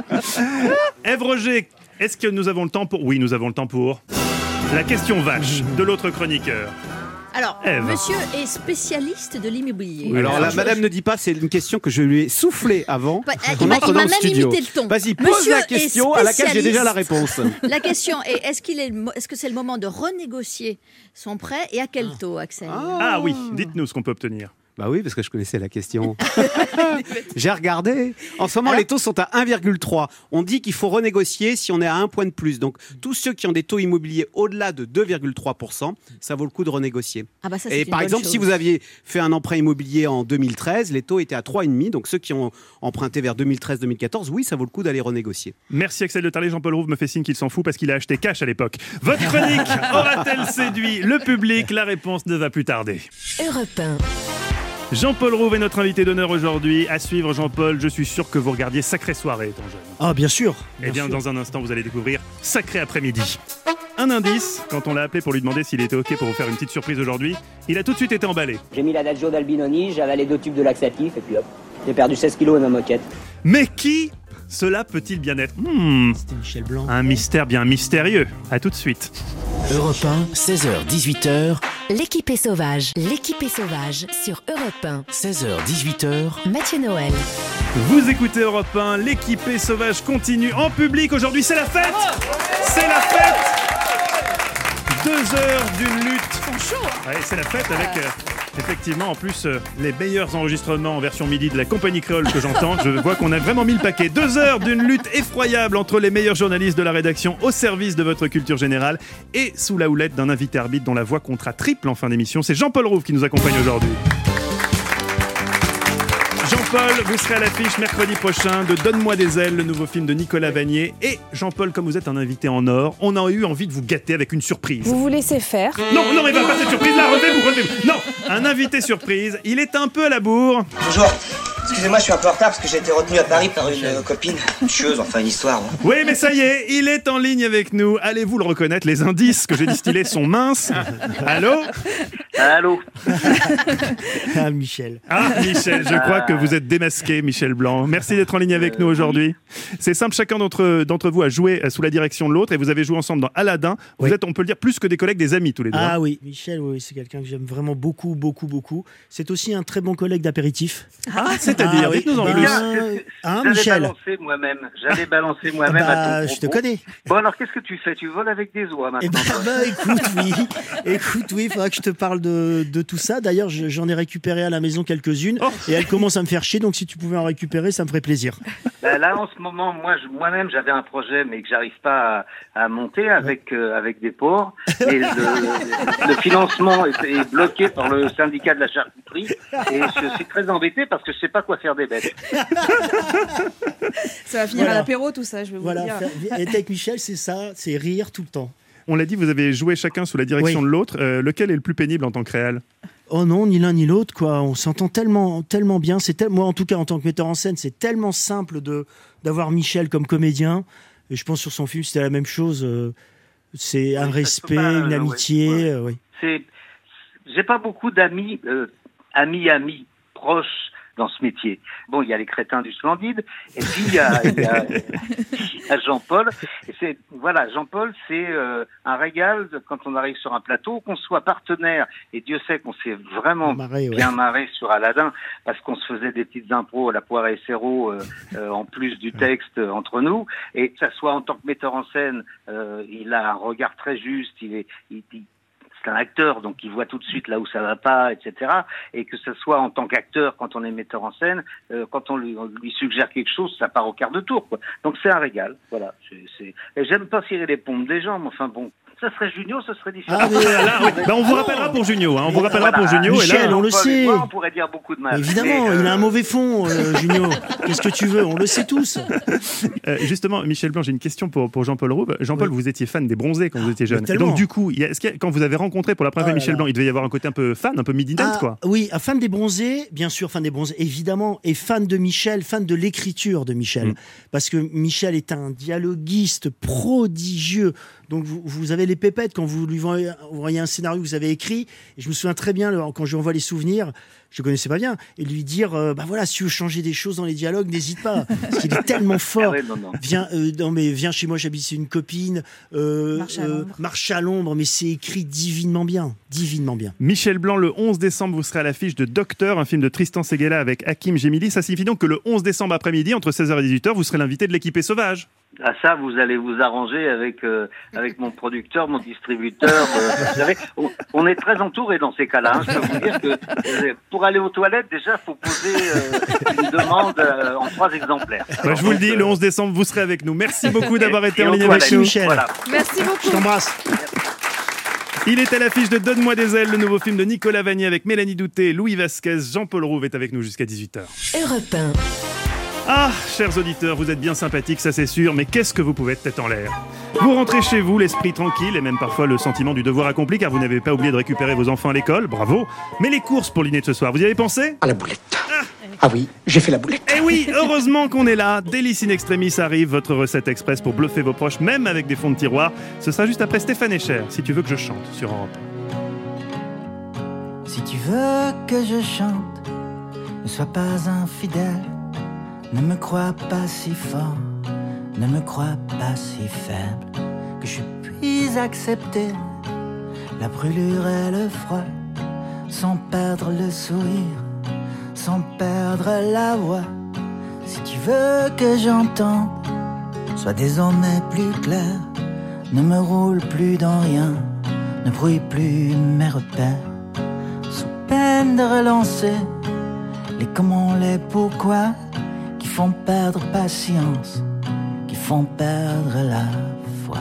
Ève Roger, est-ce que nous avons le temps pour... Oui, nous avons le temps pour... La question vache de l'autre chroniqueur. Alors, Ève. monsieur est spécialiste de l'immobilier. Alors là, je- madame je- ne dit pas, c'est une question que je lui ai soufflée avant Bah, il qu'on m'a- entre il dans m'a le même studio. imité le ton. Vas-y, pose Monsieur la est question à laquelle j'ai déjà la spécialiste. réponse. La question est est-ce qu'il est, le mo- est-ce que c'est le moment de renégocier son prêt et à quel taux, Axel Ah oui, dites-nous ce qu'on peut obtenir. Bah oui, parce que je connaissais la question. J'ai regardé. En ce moment, Alors les taux sont à un virgule trois. On dit qu'il faut renégocier si on est à un point de plus. Donc, tous ceux qui ont des taux immobiliers au-delà de deux virgule trois pour cent, ça vaut le coup de renégocier. Ah bah ça, c'est Et une par bonne exemple, chose. si vous aviez fait un emprunt immobilier en deux mille treize, les taux étaient à trois virgule cinq. Donc, ceux qui ont emprunté vers deux mille treize deux mille quatorze, oui, ça vaut le coup d'aller renégocier. Merci Axel de Tarlet. Jean-Paul Rouve me fait signe qu'il s'en fout parce qu'il a acheté cash à l'époque. Votre chronique aura-t-elle séduit le public ? La réponse ne va plus tarder. Europe un. Jean-Paul Rouve est notre invité d'honneur aujourd'hui. À suivre, Jean-Paul, je suis sûr que vous regardiez Sacrée Soirée, étant jeune. Ah, bien sûr. Eh bien, dans un instant, vous allez découvrir Sacré Après-midi. Un indice, quand on l'a appelé pour lui demander s'il était OK pour vous faire une petite surprise aujourd'hui, il a tout de suite été emballé. J'ai mis l'adagio d'Albinoni, j'ai avalé deux tubes de laxatif et puis hop, j'ai perdu seize kilos de ma moquette. Mais qui cela peut-il bien être Hmm, C'était Michel Blanc. Un mystère bien mystérieux. À tout de suite. Europe un, seize heures dix-huit heures, L'équipe est sauvage. L'équipe est sauvage sur Europe un. seize heures dix-huit heures. Mathieu Noël. Vous écoutez Europe un, l'équipée sauvage continue en public. Aujourd'hui, c'est la fête C'est la fête Deux heures d'une lutte. Ouais, c'est la fête avec, euh, effectivement, en plus, euh, les meilleurs enregistrements en version midi de la compagnie créole que j'entends. Je vois qu'on a vraiment mis le paquet. Deux heures d'une lutte effroyable entre les meilleurs journalistes de la rédaction au service de votre culture générale et sous la houlette d'un invité arbitre dont la voix comptera triple en fin d'émission. C'est Jean-Paul Rouve qui nous accompagne aujourd'hui. Jean-Paul, vous serez à l'affiche mercredi prochain de Donne-moi des ailes, le nouveau film de Nicolas Vanier. Et Jean-Paul, comme vous êtes un invité en or, on a eu envie de vous gâter avec une surprise. Vous vous laissez faire. Non, non, mais pas cette surprise-là, relevez-vous, relevez-vous. Non, un invité surprise, il est un peu à la bourre. Bonjour, Excusez-moi, je suis un peu en retard parce que j'ai été retenu à Paris par une euh, copine. Une chieuse, enfin une histoire. Hein. Oui, mais ça y est, il est en ligne avec nous. Allez-vous le reconnaître, les indices que j'ai distillés sont minces. Allô ? Allô ? Ah, Michel. Ah, Michel, je crois que vous êtes démasqué, Michel Blanc. Merci d'être en ligne avec nous aujourd'hui. C'est simple, chacun d'entre, d'entre vous a joué sous la direction de l'autre et vous avez joué ensemble dans Aladdin. Vous Oui. êtes, on peut le dire, plus que des collègues, des amis tous les deux. Ah hein. oui, Michel, oui, c'est quelqu'un que j'aime vraiment beaucoup, beaucoup, beaucoup. C'est aussi un très bon collègue d'apéritif. Ah, c'est-à-dire, Ah oui. dites-nous en Ben, plus. euh, hein, J'allais Michel balancer moi-même. J'allais balancer moi-même Bah, à ton je te propos. connais. Bon, alors qu'est-ce que tu fais ? Tu voles avec des oies Eh maintenant. ben, bah, écoute, oui. Écoute, oui, il faudra que je te parle de, de tout ça. D'ailleurs, je- j'en ai récupéré à la maison quelques-unes Oh. et elles commencent à me faire chier. Donc, si tu pouvais en récupérer, ça me ferait plaisir. Bah, là, en ce moment, moi, je- moi-même, j'avais un projet, mais que j'arrive pas à, à monter avec euh, avec des porcs. Et le, le financement est, est bloqué par le syndicat de la charcuterie. Et je suis très embêté parce que je sais pas quoi faire des bêtes. Ça va finir Voilà. à l'apéro, tout ça, je vais vous Voilà, le dire. faire- être avec Michel, c'est ça, c'est rire tout le temps. On l'a dit, vous avez joué chacun sous la direction Oui. de l'autre. Euh, lequel est le plus pénible en tant que réal ? Oh non, ni l'un ni l'autre, quoi. On s'entend tellement, tellement bien. C'est tel- moi, en tout cas, en tant que metteur en scène, c'est tellement simple de d'avoir Michel comme comédien. Et je pense sur son film, c'était la même chose. euh, C'est un respect, pas, une euh, amitié. ouais, ouais. euh, oui. C'est, j'ai pas beaucoup d'amis, euh, amis, amis proches dans ce métier. Bon, il y a les crétins du Splendide, et puis il y a, il y a, il y a Jean-Paul. Et c'est, voilà, Jean-Paul, c'est euh, un régal de- quand on arrive sur un plateau, qu'on soit partenaire. Et Dieu sait qu'on s'est vraiment Marré, ouais. bien marré sur Aladdin, parce qu'on se faisait des petites impros à la poire et Serrault, euh, euh, en plus du texte euh, entre nous. Et que ça soit en tant que metteur en scène, euh, il a un regard très juste, il est, il, il- c'est un acteur, donc il voit tout de suite là où ça va pas, et cetera. Et que ce soit en tant qu'acteur, quand on est metteur en scène, euh, quand on lui, on lui suggère quelque chose, ça part au quart de tour, quoi. Donc c'est un régal, voilà. C'est, c'est... Et j'aime pas cirer les pompes des gens, mais enfin bon, ça serait Junio, ce serait différent. Ah, mais, euh, Là, oui. Bah, on vous rappellera pour Junio. Hein. On vous rappellera Voilà. pour Junio. Michel, et là, on le Jean-Paul et sait. moi, on pourrait dire beaucoup de mal. Évidemment, Mais, euh, il a un mauvais fond, euh, Junio. Qu'est-ce que tu veux ? On le sait tous. Euh, justement, Michel Blanc, j'ai une question pour, pour Jean-Paul Roux. Jean-Paul, Oui. vous étiez fan des Bronzés quand vous étiez jeune. Et tellement. donc, du coup, il y a- est-ce qu'il y a- quand vous avez rencontré pour la première Oh fois là Michel là. Blanc, il devait y avoir un côté un peu fan, un peu midnight, Ah, quoi. Oui, un fan des Bronzés, bien sûr, fan des Bronzés, évidemment, et fan de Michel, fan de l'écriture de Michel. Mm. Parce que Michel est un dialoguiste prodigieux. Donc, vous, vous avez les pépettes quand vous lui voyez, voyez un scénario que vous avez écrit. Et je me souviens très bien, le- quand je lui envoie les souvenirs, je ne connaissais pas bien, et lui dire euh, bah voilà, si tu veux changer des choses dans les dialogues, n'hésite pas. Parce qu'il est tellement fort. Ah ouais, non, non. Viens, euh, non, mais viens chez moi, j'habite chez une copine. euh, Marche à euh, l'ombre. marche à l'ombre, mais c'est écrit divinement bien. Divinement bien. Michel Blanc, le onze décembre, vous serez à l'affiche de Docteur, un film de Tristan Seguela avec Hakim Gemili. Ça signifie donc que le onze décembre après-midi, entre seize heures et dix-huit heures, vous serez l'invité de l'équipée sauvage. À ça, vous allez vous arranger avec euh, avec mon producteur, mon distributeur. euh, vous savez, on, on est très entouré dans ces cas-là. Hein. Je peux vous dire que euh, pour aller aux toilettes, déjà, faut poser euh, une demande euh, en trois exemplaires. Bah, je vous le dis, le onze décembre, vous serez avec nous. Merci beaucoup d'avoir été Et en aux ligne avec toilettes, nous. Michel. Voilà. Merci beaucoup. Je t'embrasse. Il est à l'affiche de Donne-moi des ailes, le nouveau film de Nicolas Vanier avec Mélanie Douté, Louis Vasquez, Jean-Paul Rouve est avec nous jusqu'à dix-huit heures. Europe un. Ah, chers auditeurs, vous êtes bien sympathiques, ça c'est sûr, mais qu'est-ce que vous pouvez être tête en l'air ? Vous rentrez chez vous, l'esprit tranquille et même parfois le sentiment du devoir accompli car vous n'avez pas oublié de récupérer vos enfants à l'école, bravo. Mais les courses pour l'inné de ce soir, vous y avez pensé ? À la boulette. Ah oui, j'ai fait la boulette. Eh oui, heureusement qu'on est là. Délice in extremis arrive, votre recette express pour bluffer vos proches, même avec des fonds de tiroir. Ce sera juste après Stéphane Echer, si tu veux que je chante sur Europe. Si tu veux que je chante, ne sois pas infidèle. Ne me crois pas si fort, ne me crois pas si faible, que je puisse accepter la brûlure et le froid, sans perdre le sourire, sans perdre la voix. Si tu veux que j'entende, sois désormais plus clair, ne me roule plus dans rien, ne brouille plus mes repères, sous peine de relancer les comment, les pourquoi, qui font perdre patience, qui font perdre la foi.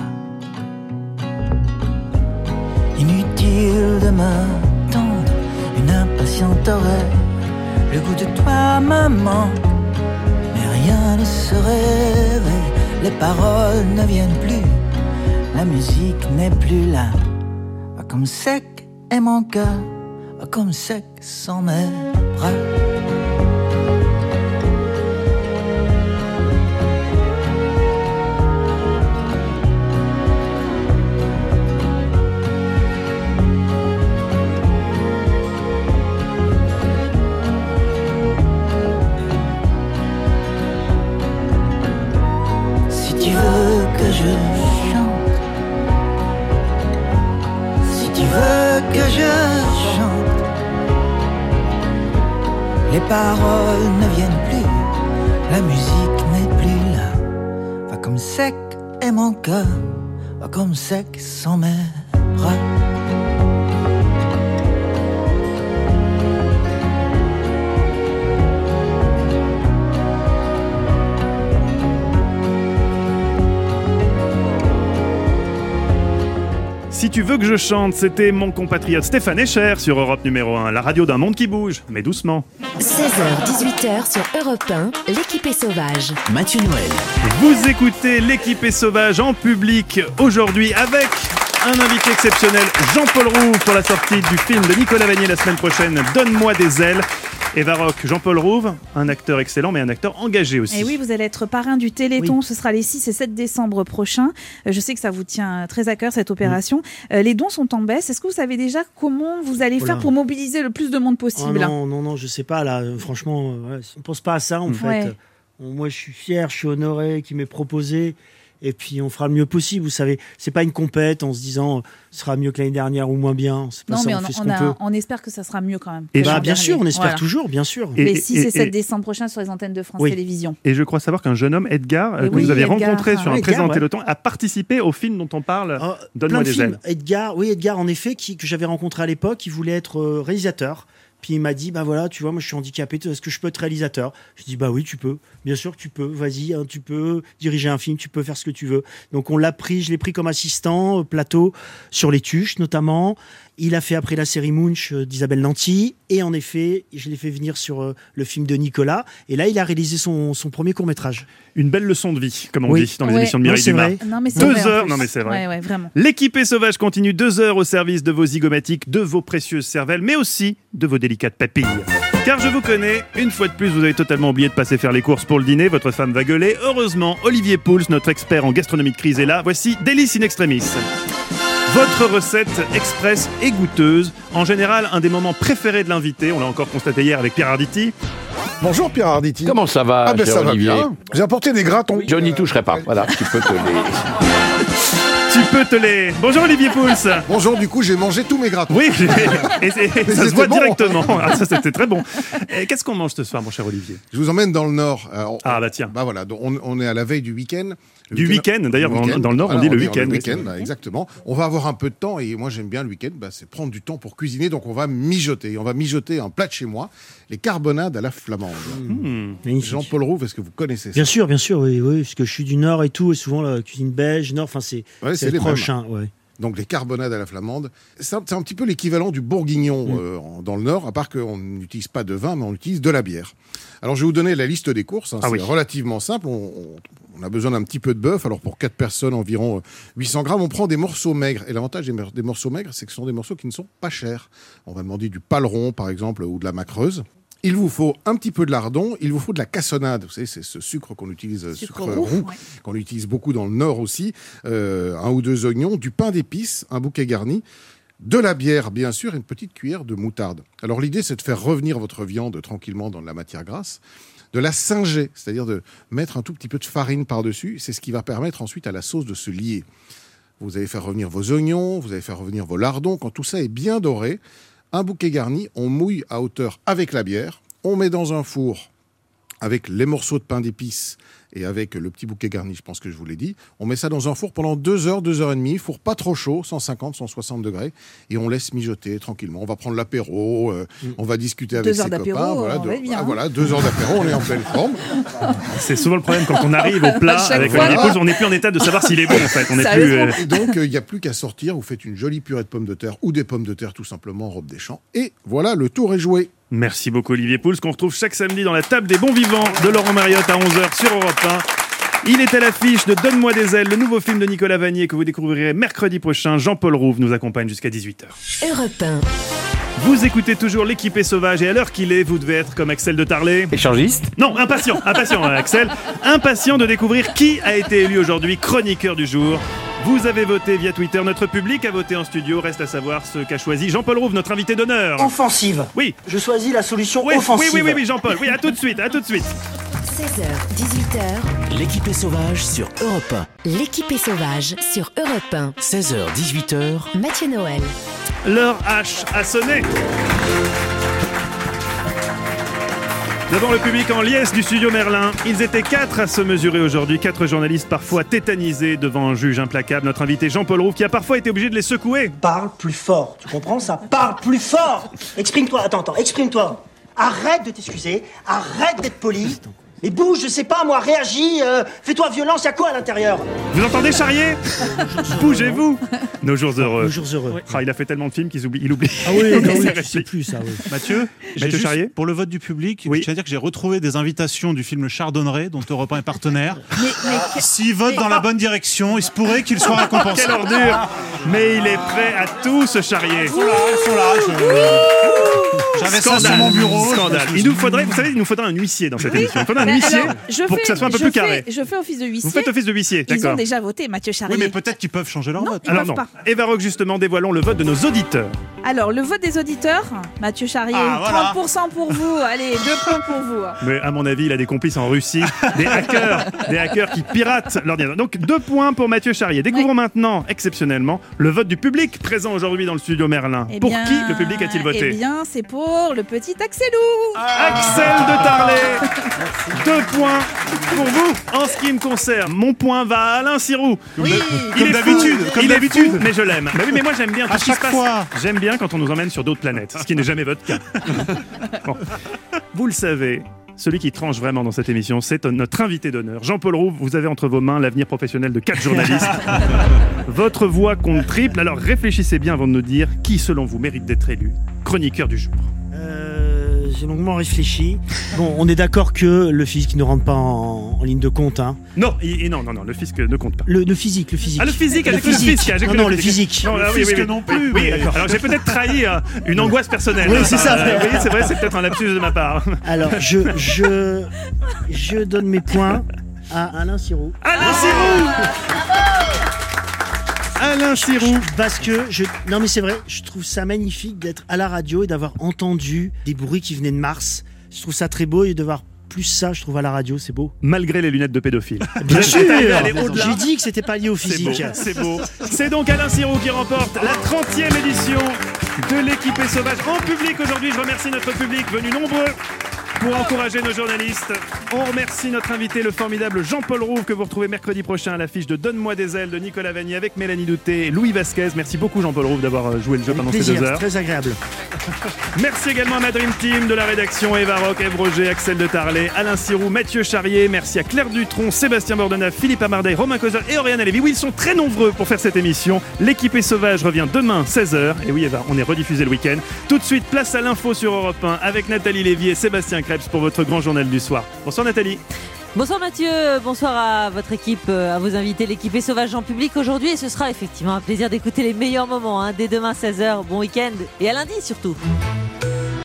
Inutile de me tendre une impatiente oreille, le goût de toi me manque, mais rien ne se réveille, les paroles ne viennent plus, la musique n'est plus là. Oh, comme sec est mon cœur, oh, comme sec sont mes bras. que je chante. Les paroles ne viennent plus, la musique n'est plus là. Va comme sec est mon cœur, va comme sec sont mes bras. Si tu veux que je chante, c'était mon compatriote Stéphane Escher sur Europe numéro un, la radio d'un monde qui bouge, mais doucement. seize heures dix-huit heures sur Europe un, l'équipe est sauvage. Mathieu Noël. Vous écoutez l'équipe est sauvage en public aujourd'hui avec un invité exceptionnel, Jean-Paul Rouve, pour la sortie du film de Nicolas Vanier la semaine prochaine, Donne-moi des ailes. Eva Rock, Jean-Paul Rouve, un acteur excellent, mais un acteur engagé aussi. Et oui, vous allez être parrain du Téléthon. Oui. Ce sera les six et sept décembre prochains. Euh, je sais que ça vous tient très à cœur, cette opération. Oui. Euh, les dons sont en baisse. Est-ce que vous savez déjà comment vous allez voilà. faire pour mobiliser le plus de monde possible? Oh non, non, non, je sais pas. Là, franchement, ouais, on pense pas à ça, en mmh. fait. Ouais. Moi, je suis fier, je suis honoré qu'il m'ait proposé. Et puis on fera le mieux possible, vous savez. C'est pas une compète en se disant ce sera mieux que l'année dernière ou moins bien. C'est pas non, ça, mais on, on, fait ce on, qu'on a, peut. on espère que ça sera mieux quand même. Et bah, bien sûr, on espère voilà. toujours, bien sûr. Et, les six et, et sept décembre prochains sur les antennes de France oui. Télévisions. Et je crois savoir qu'un jeune homme, Edgar, et que oui, vous avez Edgar, rencontré sur ah, un Edgar, présent ouais. Téléthon, a participé au film dont on parle, oh, Donne-moi des ailes. Edgar, oui, Edgar, en effet, qui, que j'avais rencontré à l'époque, il voulait être euh, réalisateur. Puis il m'a dit, bah voilà, tu vois, moi je suis handicapé, est-ce que je peux être réalisateur? Je dis, bah oui, tu peux, bien sûr que tu peux, vas-y, hein, tu peux diriger un film, tu peux faire ce que tu veux. Donc on l'a pris, je l'ai pris comme assistant, euh, plateau, sur Les Tuches notamment. Il a fait après la série Munch euh, d'Isabelle Nanty. Et en effet, je l'ai fait venir sur euh, le film de Nicolas. Et là, il a réalisé son, son premier court-métrage. Une belle leçon de vie, comme on oui. dit dans les ouais. émissions de Mireille Dumas. Non, mais c'est deux vrai, heures, non mais c'est vrai. Ouais, ouais, vraiment. L'équipe est sauvage continue deux heures au service de vos zygomatiques, de vos précieuses cervelles, mais aussi de vos délicates papilles. Car je vous connais, une fois de plus, vous avez totalement oublié de passer faire les courses pour le dîner. Votre femme va gueuler. Heureusement, Olivier Pouls, notre expert en gastronomie de crise, est là. Voici Délice in Extremis. Votre recette express et goûteuse, en général un des moments préférés de l'invité, on l'a encore constaté hier avec Pierre Arditi. Bonjour Pierre Arditi. Comment ça va, ah ben cher ça Olivier? va bien. J'ai apporté des gratons. Je n'y toucherai pas, voilà, tu peux te les... Tu peux te les... Bonjour Olivier Pouls. Bonjour, du coup j'ai mangé tous mes gratons. Oui, et, et, et ça se voit bon. directement. Ah, ça c'était très bon. Et qu'est-ce qu'on mange ce soir, mon cher Olivier? Je vous emmène dans le Nord. Alors, ah bah tiens. Bah voilà, donc on, on est à la veille du week-end. Le du week-end, week d'ailleurs, week dans le Nord, on, on dit le week-end. Le week-end, bah, exactement. On va avoir un peu de temps et moi j'aime bien le week-end, bah, c'est prendre du temps pour cuisiner. Donc on va mijoter. On va mijoter un plat de chez moi, les carbonades à la flamande. Mmh. Jean-Paul Rouve, est-ce que vous connaissez ça? Bien sûr, bien sûr, oui, oui, parce que je suis du Nord et tout, et souvent la cuisine belge, Nord, enfin c'est ouais, c'est proche. Hein, ouais. Donc les carbonades à la flamande, c'est un, c'est un petit peu l'équivalent du bourguignon mmh. euh, dans le Nord, à part qu'on n'utilise pas de vin, mais on utilise de la bière. Alors je vais vous donner la liste des courses, hein, ah, c'est oui. relativement simple. On, on, on a besoin d'un petit peu de bœuf, alors pour quatre personnes, environ huit cents grammes, on prend des morceaux maigres. Et l'avantage des, des morceaux maigres, c'est que ce sont des morceaux qui ne sont pas chers. On va demander du paleron, par exemple, ou de la macreuse. Il vous faut un petit peu de lardon, il vous faut de la cassonade, vous savez, c'est ce sucre qu'on utilise, sucre, sucre roux, roux ouais. qu'on utilise beaucoup dans le Nord aussi, euh, un ou deux oignons, du pain d'épices, un bouquet garni, de la bière bien sûr et une petite cuillère de moutarde. Alors l'idée c'est de faire revenir votre viande tranquillement dans de la matière grasse, de la singer, c'est-à-dire de mettre un tout petit peu de farine par-dessus, c'est ce qui va permettre ensuite à la sauce de se lier. Vous allez faire revenir vos oignons, vous allez faire revenir vos lardons, quand tout ça est bien doré, un bouquet garni, on mouille à hauteur avec la bière, on met dans un four avec les morceaux de pain d'épices et avec le petit bouquet garni, je pense que je vous l'ai dit. On met ça dans un four pendant deux heures, deux heures et demie, four pas trop chaud, cent cinquante, cent soixante degrés, et on laisse mijoter tranquillement. On va prendre l'apéro, euh, mmh. on va discuter avec ses copains. Voilà, deux, ah, voilà, deux heures d'apéro, on est en pleine forme. C'est souvent le problème quand on arrive au plat avec Olivier Pouls, on n'est plus en état de savoir s'il est bon en fait. On est plus, euh... Et donc il n'y a plus qu'à sortir, vous faites une jolie purée de pommes de terre ou des pommes de terre tout simplement en robe des champs, et voilà, le tour est joué. Merci beaucoup Olivier Pouls, qu'on retrouve chaque samedi dans la table des bons vivants de Laurent Mariotte à onze heures sur Europe un. Il est à l'affiche de Donne-moi des ailes, le nouveau film de Nicolas Vanier que vous découvrirez mercredi prochain. Jean-Paul Rouve nous accompagne jusqu'à dix-huit heures. Europe un. Vous écoutez toujours l'équipe est sauvage et à l'heure qu'il est, vous devez être comme Axel de Tarlet. Échangiste? Non, impatient, impatient Axel. Impatient de découvrir qui a été élu aujourd'hui chroniqueur du jour. Vous avez voté via Twitter, notre public a voté en studio. Reste à savoir ce qu'a choisi Jean-Paul Rouve, notre invité d'honneur. Offensive. Oui. Je choisis la solution oui, offensive. Oui, oui, oui, oui, Jean-Paul. Oui, à tout de suite, à tout de suite. seize heures, dix-huit heures, L'équipée sauvage sur Europe un. L'équipée sauvage sur Europe un. seize heures dix-huit heures. Mathieu Noël. L'heure H a sonné. Devant le public en liesse du studio Merlin, ils étaient quatre à se mesurer aujourd'hui, quatre journalistes parfois tétanisés devant un juge implacable. Notre invité Jean-Paul Rouve qui a parfois été obligé de les secouer. Parle plus fort, tu comprends ça? Parle plus fort. Exprime-toi, attends, attends, exprime-toi. Arrête de t'excuser, arrête d'être poli. Mais bouge, je sais pas moi, réagis, euh, fais-toi violence, y'a quoi à l'intérieur? Vous entendez charrier? Bougez-vous. Nos jours heureux. Nos jours heureux. Ouais. Ah, il a fait tellement de films qu'il oublie. Il oublie. Ah oui, non, oui, je sais plus ça. Oui. Mathieu, Mathieu juste, Charrier, pour le vote du public, oui. je tiens à dire que j'ai retrouvé des invitations du film Chardonneret, dont Europe un est partenaire. Mais, mais... S'il vote dans la bonne direction, il se pourrait qu'il soit récompensé. Quelle ordure! Mais il est prêt à tout se charrier. Ils sont là, ils sont là. Je... J'avais ça sur mon bureau. Scandale. Il nous faudrait, vous savez, il nous faudrait un huissier dans cette émission. Il faudrait un Mais huissier alors, je pour fais, que ça soit un peu je plus fais, carré. Je fais office de huissier. Vous faites office de huissier, Ils d'accord. ont déjà voté, Mathieu Charrier. Oui, mais peut-être qu'ils peuvent changer leur non, vote. Ils Alors peuvent non. pas. Eva Rock, justement, dévoilons le vote de nos auditeurs. Alors, le vote des auditeurs, Mathieu Charrier, Ah, voilà. trente pour cent pour vous. Allez, deux points pour vous. Mais à mon avis, il a des complices en Russie, des hackers, des hackers qui piratent l'ordinateur. Donc deux points pour Mathieu Charrier. Découvrons oui. maintenant, exceptionnellement, le vote du public présent aujourd'hui dans le studio Merlin. Eh pour bien, qui le public a-t-il voté? Eh bien, c'est pour le petit Axelou. Ah. Axel de Tarlet. Deux points pour vous. En ce qui me concerne, mon point va à Alain Sirou. Oui. Il Comme d'habitude. Comme il d'habitude. est fou, mais je l'aime. Bah oui, mais moi j'aime bien tout à ce qui chaque se passe. fois. J'aime bien quand on nous emmène sur d'autres planètes, ce qui n'est jamais votre cas. Bon. Vous le savez, celui qui tranche vraiment dans cette émission, c'est notre invité d'honneur. Jean-Paul Rouve, vous avez entre vos mains l'avenir professionnel de quatre journalistes. Votre voix compte triple, alors réfléchissez bien avant de nous dire qui, selon vous, mérite d'être élu chroniqueur du jour. Euh, j'ai longuement réfléchi. Bon, on est d'accord que le physique ne rentre pas en, en ligne de compte. Hein. Non, et, et non, non, non, le fisc ne compte pas. Le, le physique, le physique. Ah, le physique, le avec physique. le fisc. Non, non, non, le le physique. Non, le ah, oui, fisc oui, oui. non plus. Oui, mais... d'accord. Alors j'ai peut-être trahi euh, une angoisse personnelle. Oui, c'est ça. Euh, oui, c'est vrai, c'est peut-être un lapsus de ma part. Alors, je, je, je donne mes points à Alain Sirou. Alain Sirou. Alain Sirou. Parce que, je, non mais c'est vrai, je trouve ça magnifique d'être à la radio et d'avoir entendu des bruits qui venaient de Mars. Je trouve ça très beau et de voir plus ça, je trouve, à la radio, c'est beau. Malgré les lunettes de pédophile. Bien sûr. J'ai J'ai dit que c'était pas lié au physique. C'est beau, c'est beau. C'est donc Alain Sirou qui remporte la trentième édition de l'équipée sauvage en public aujourd'hui. Je remercie notre public venu nombreux pour encourager nos journalistes. On remercie notre invité, le formidable Jean-Paul Rouve, que vous retrouvez mercredi prochain à l'affiche de Donne-moi des ailes de Nicolas Vanier avec Mélanie Douté et Louis Vasquez. Merci beaucoup Jean-Paul Rouve d'avoir joué le jeu Avec pendant plaisir, ces deux heures. Très agréable. Merci également à ma Dream Team de la rédaction, Eva Rock, Ève Roger, Axel de Tarlet, Alain Sirou, Mathieu Charrier. Merci à Claire Dutronc, Sébastien Bordenave, Philippe Amarday, Romain Causeur et Oriane Lévy. Oui, ils sont très nombreux pour faire cette émission. L'équipée sauvage revient demain seize heures. Et oui Eva, on est rediffusé le week-end. Tout de suite, place à l'info sur Europe un avec Nathalie Lévy et Sébastien Krebs pour votre grand journal du soir. Bonsoir Nathalie. Bonsoir Mathieu, bonsoir à votre équipe, à vos invités, l'équipée sauvage en public aujourd'hui. Et ce sera effectivement un plaisir d'écouter les meilleurs moments hein, dès demain seize heures. Bon week-end et à lundi surtout.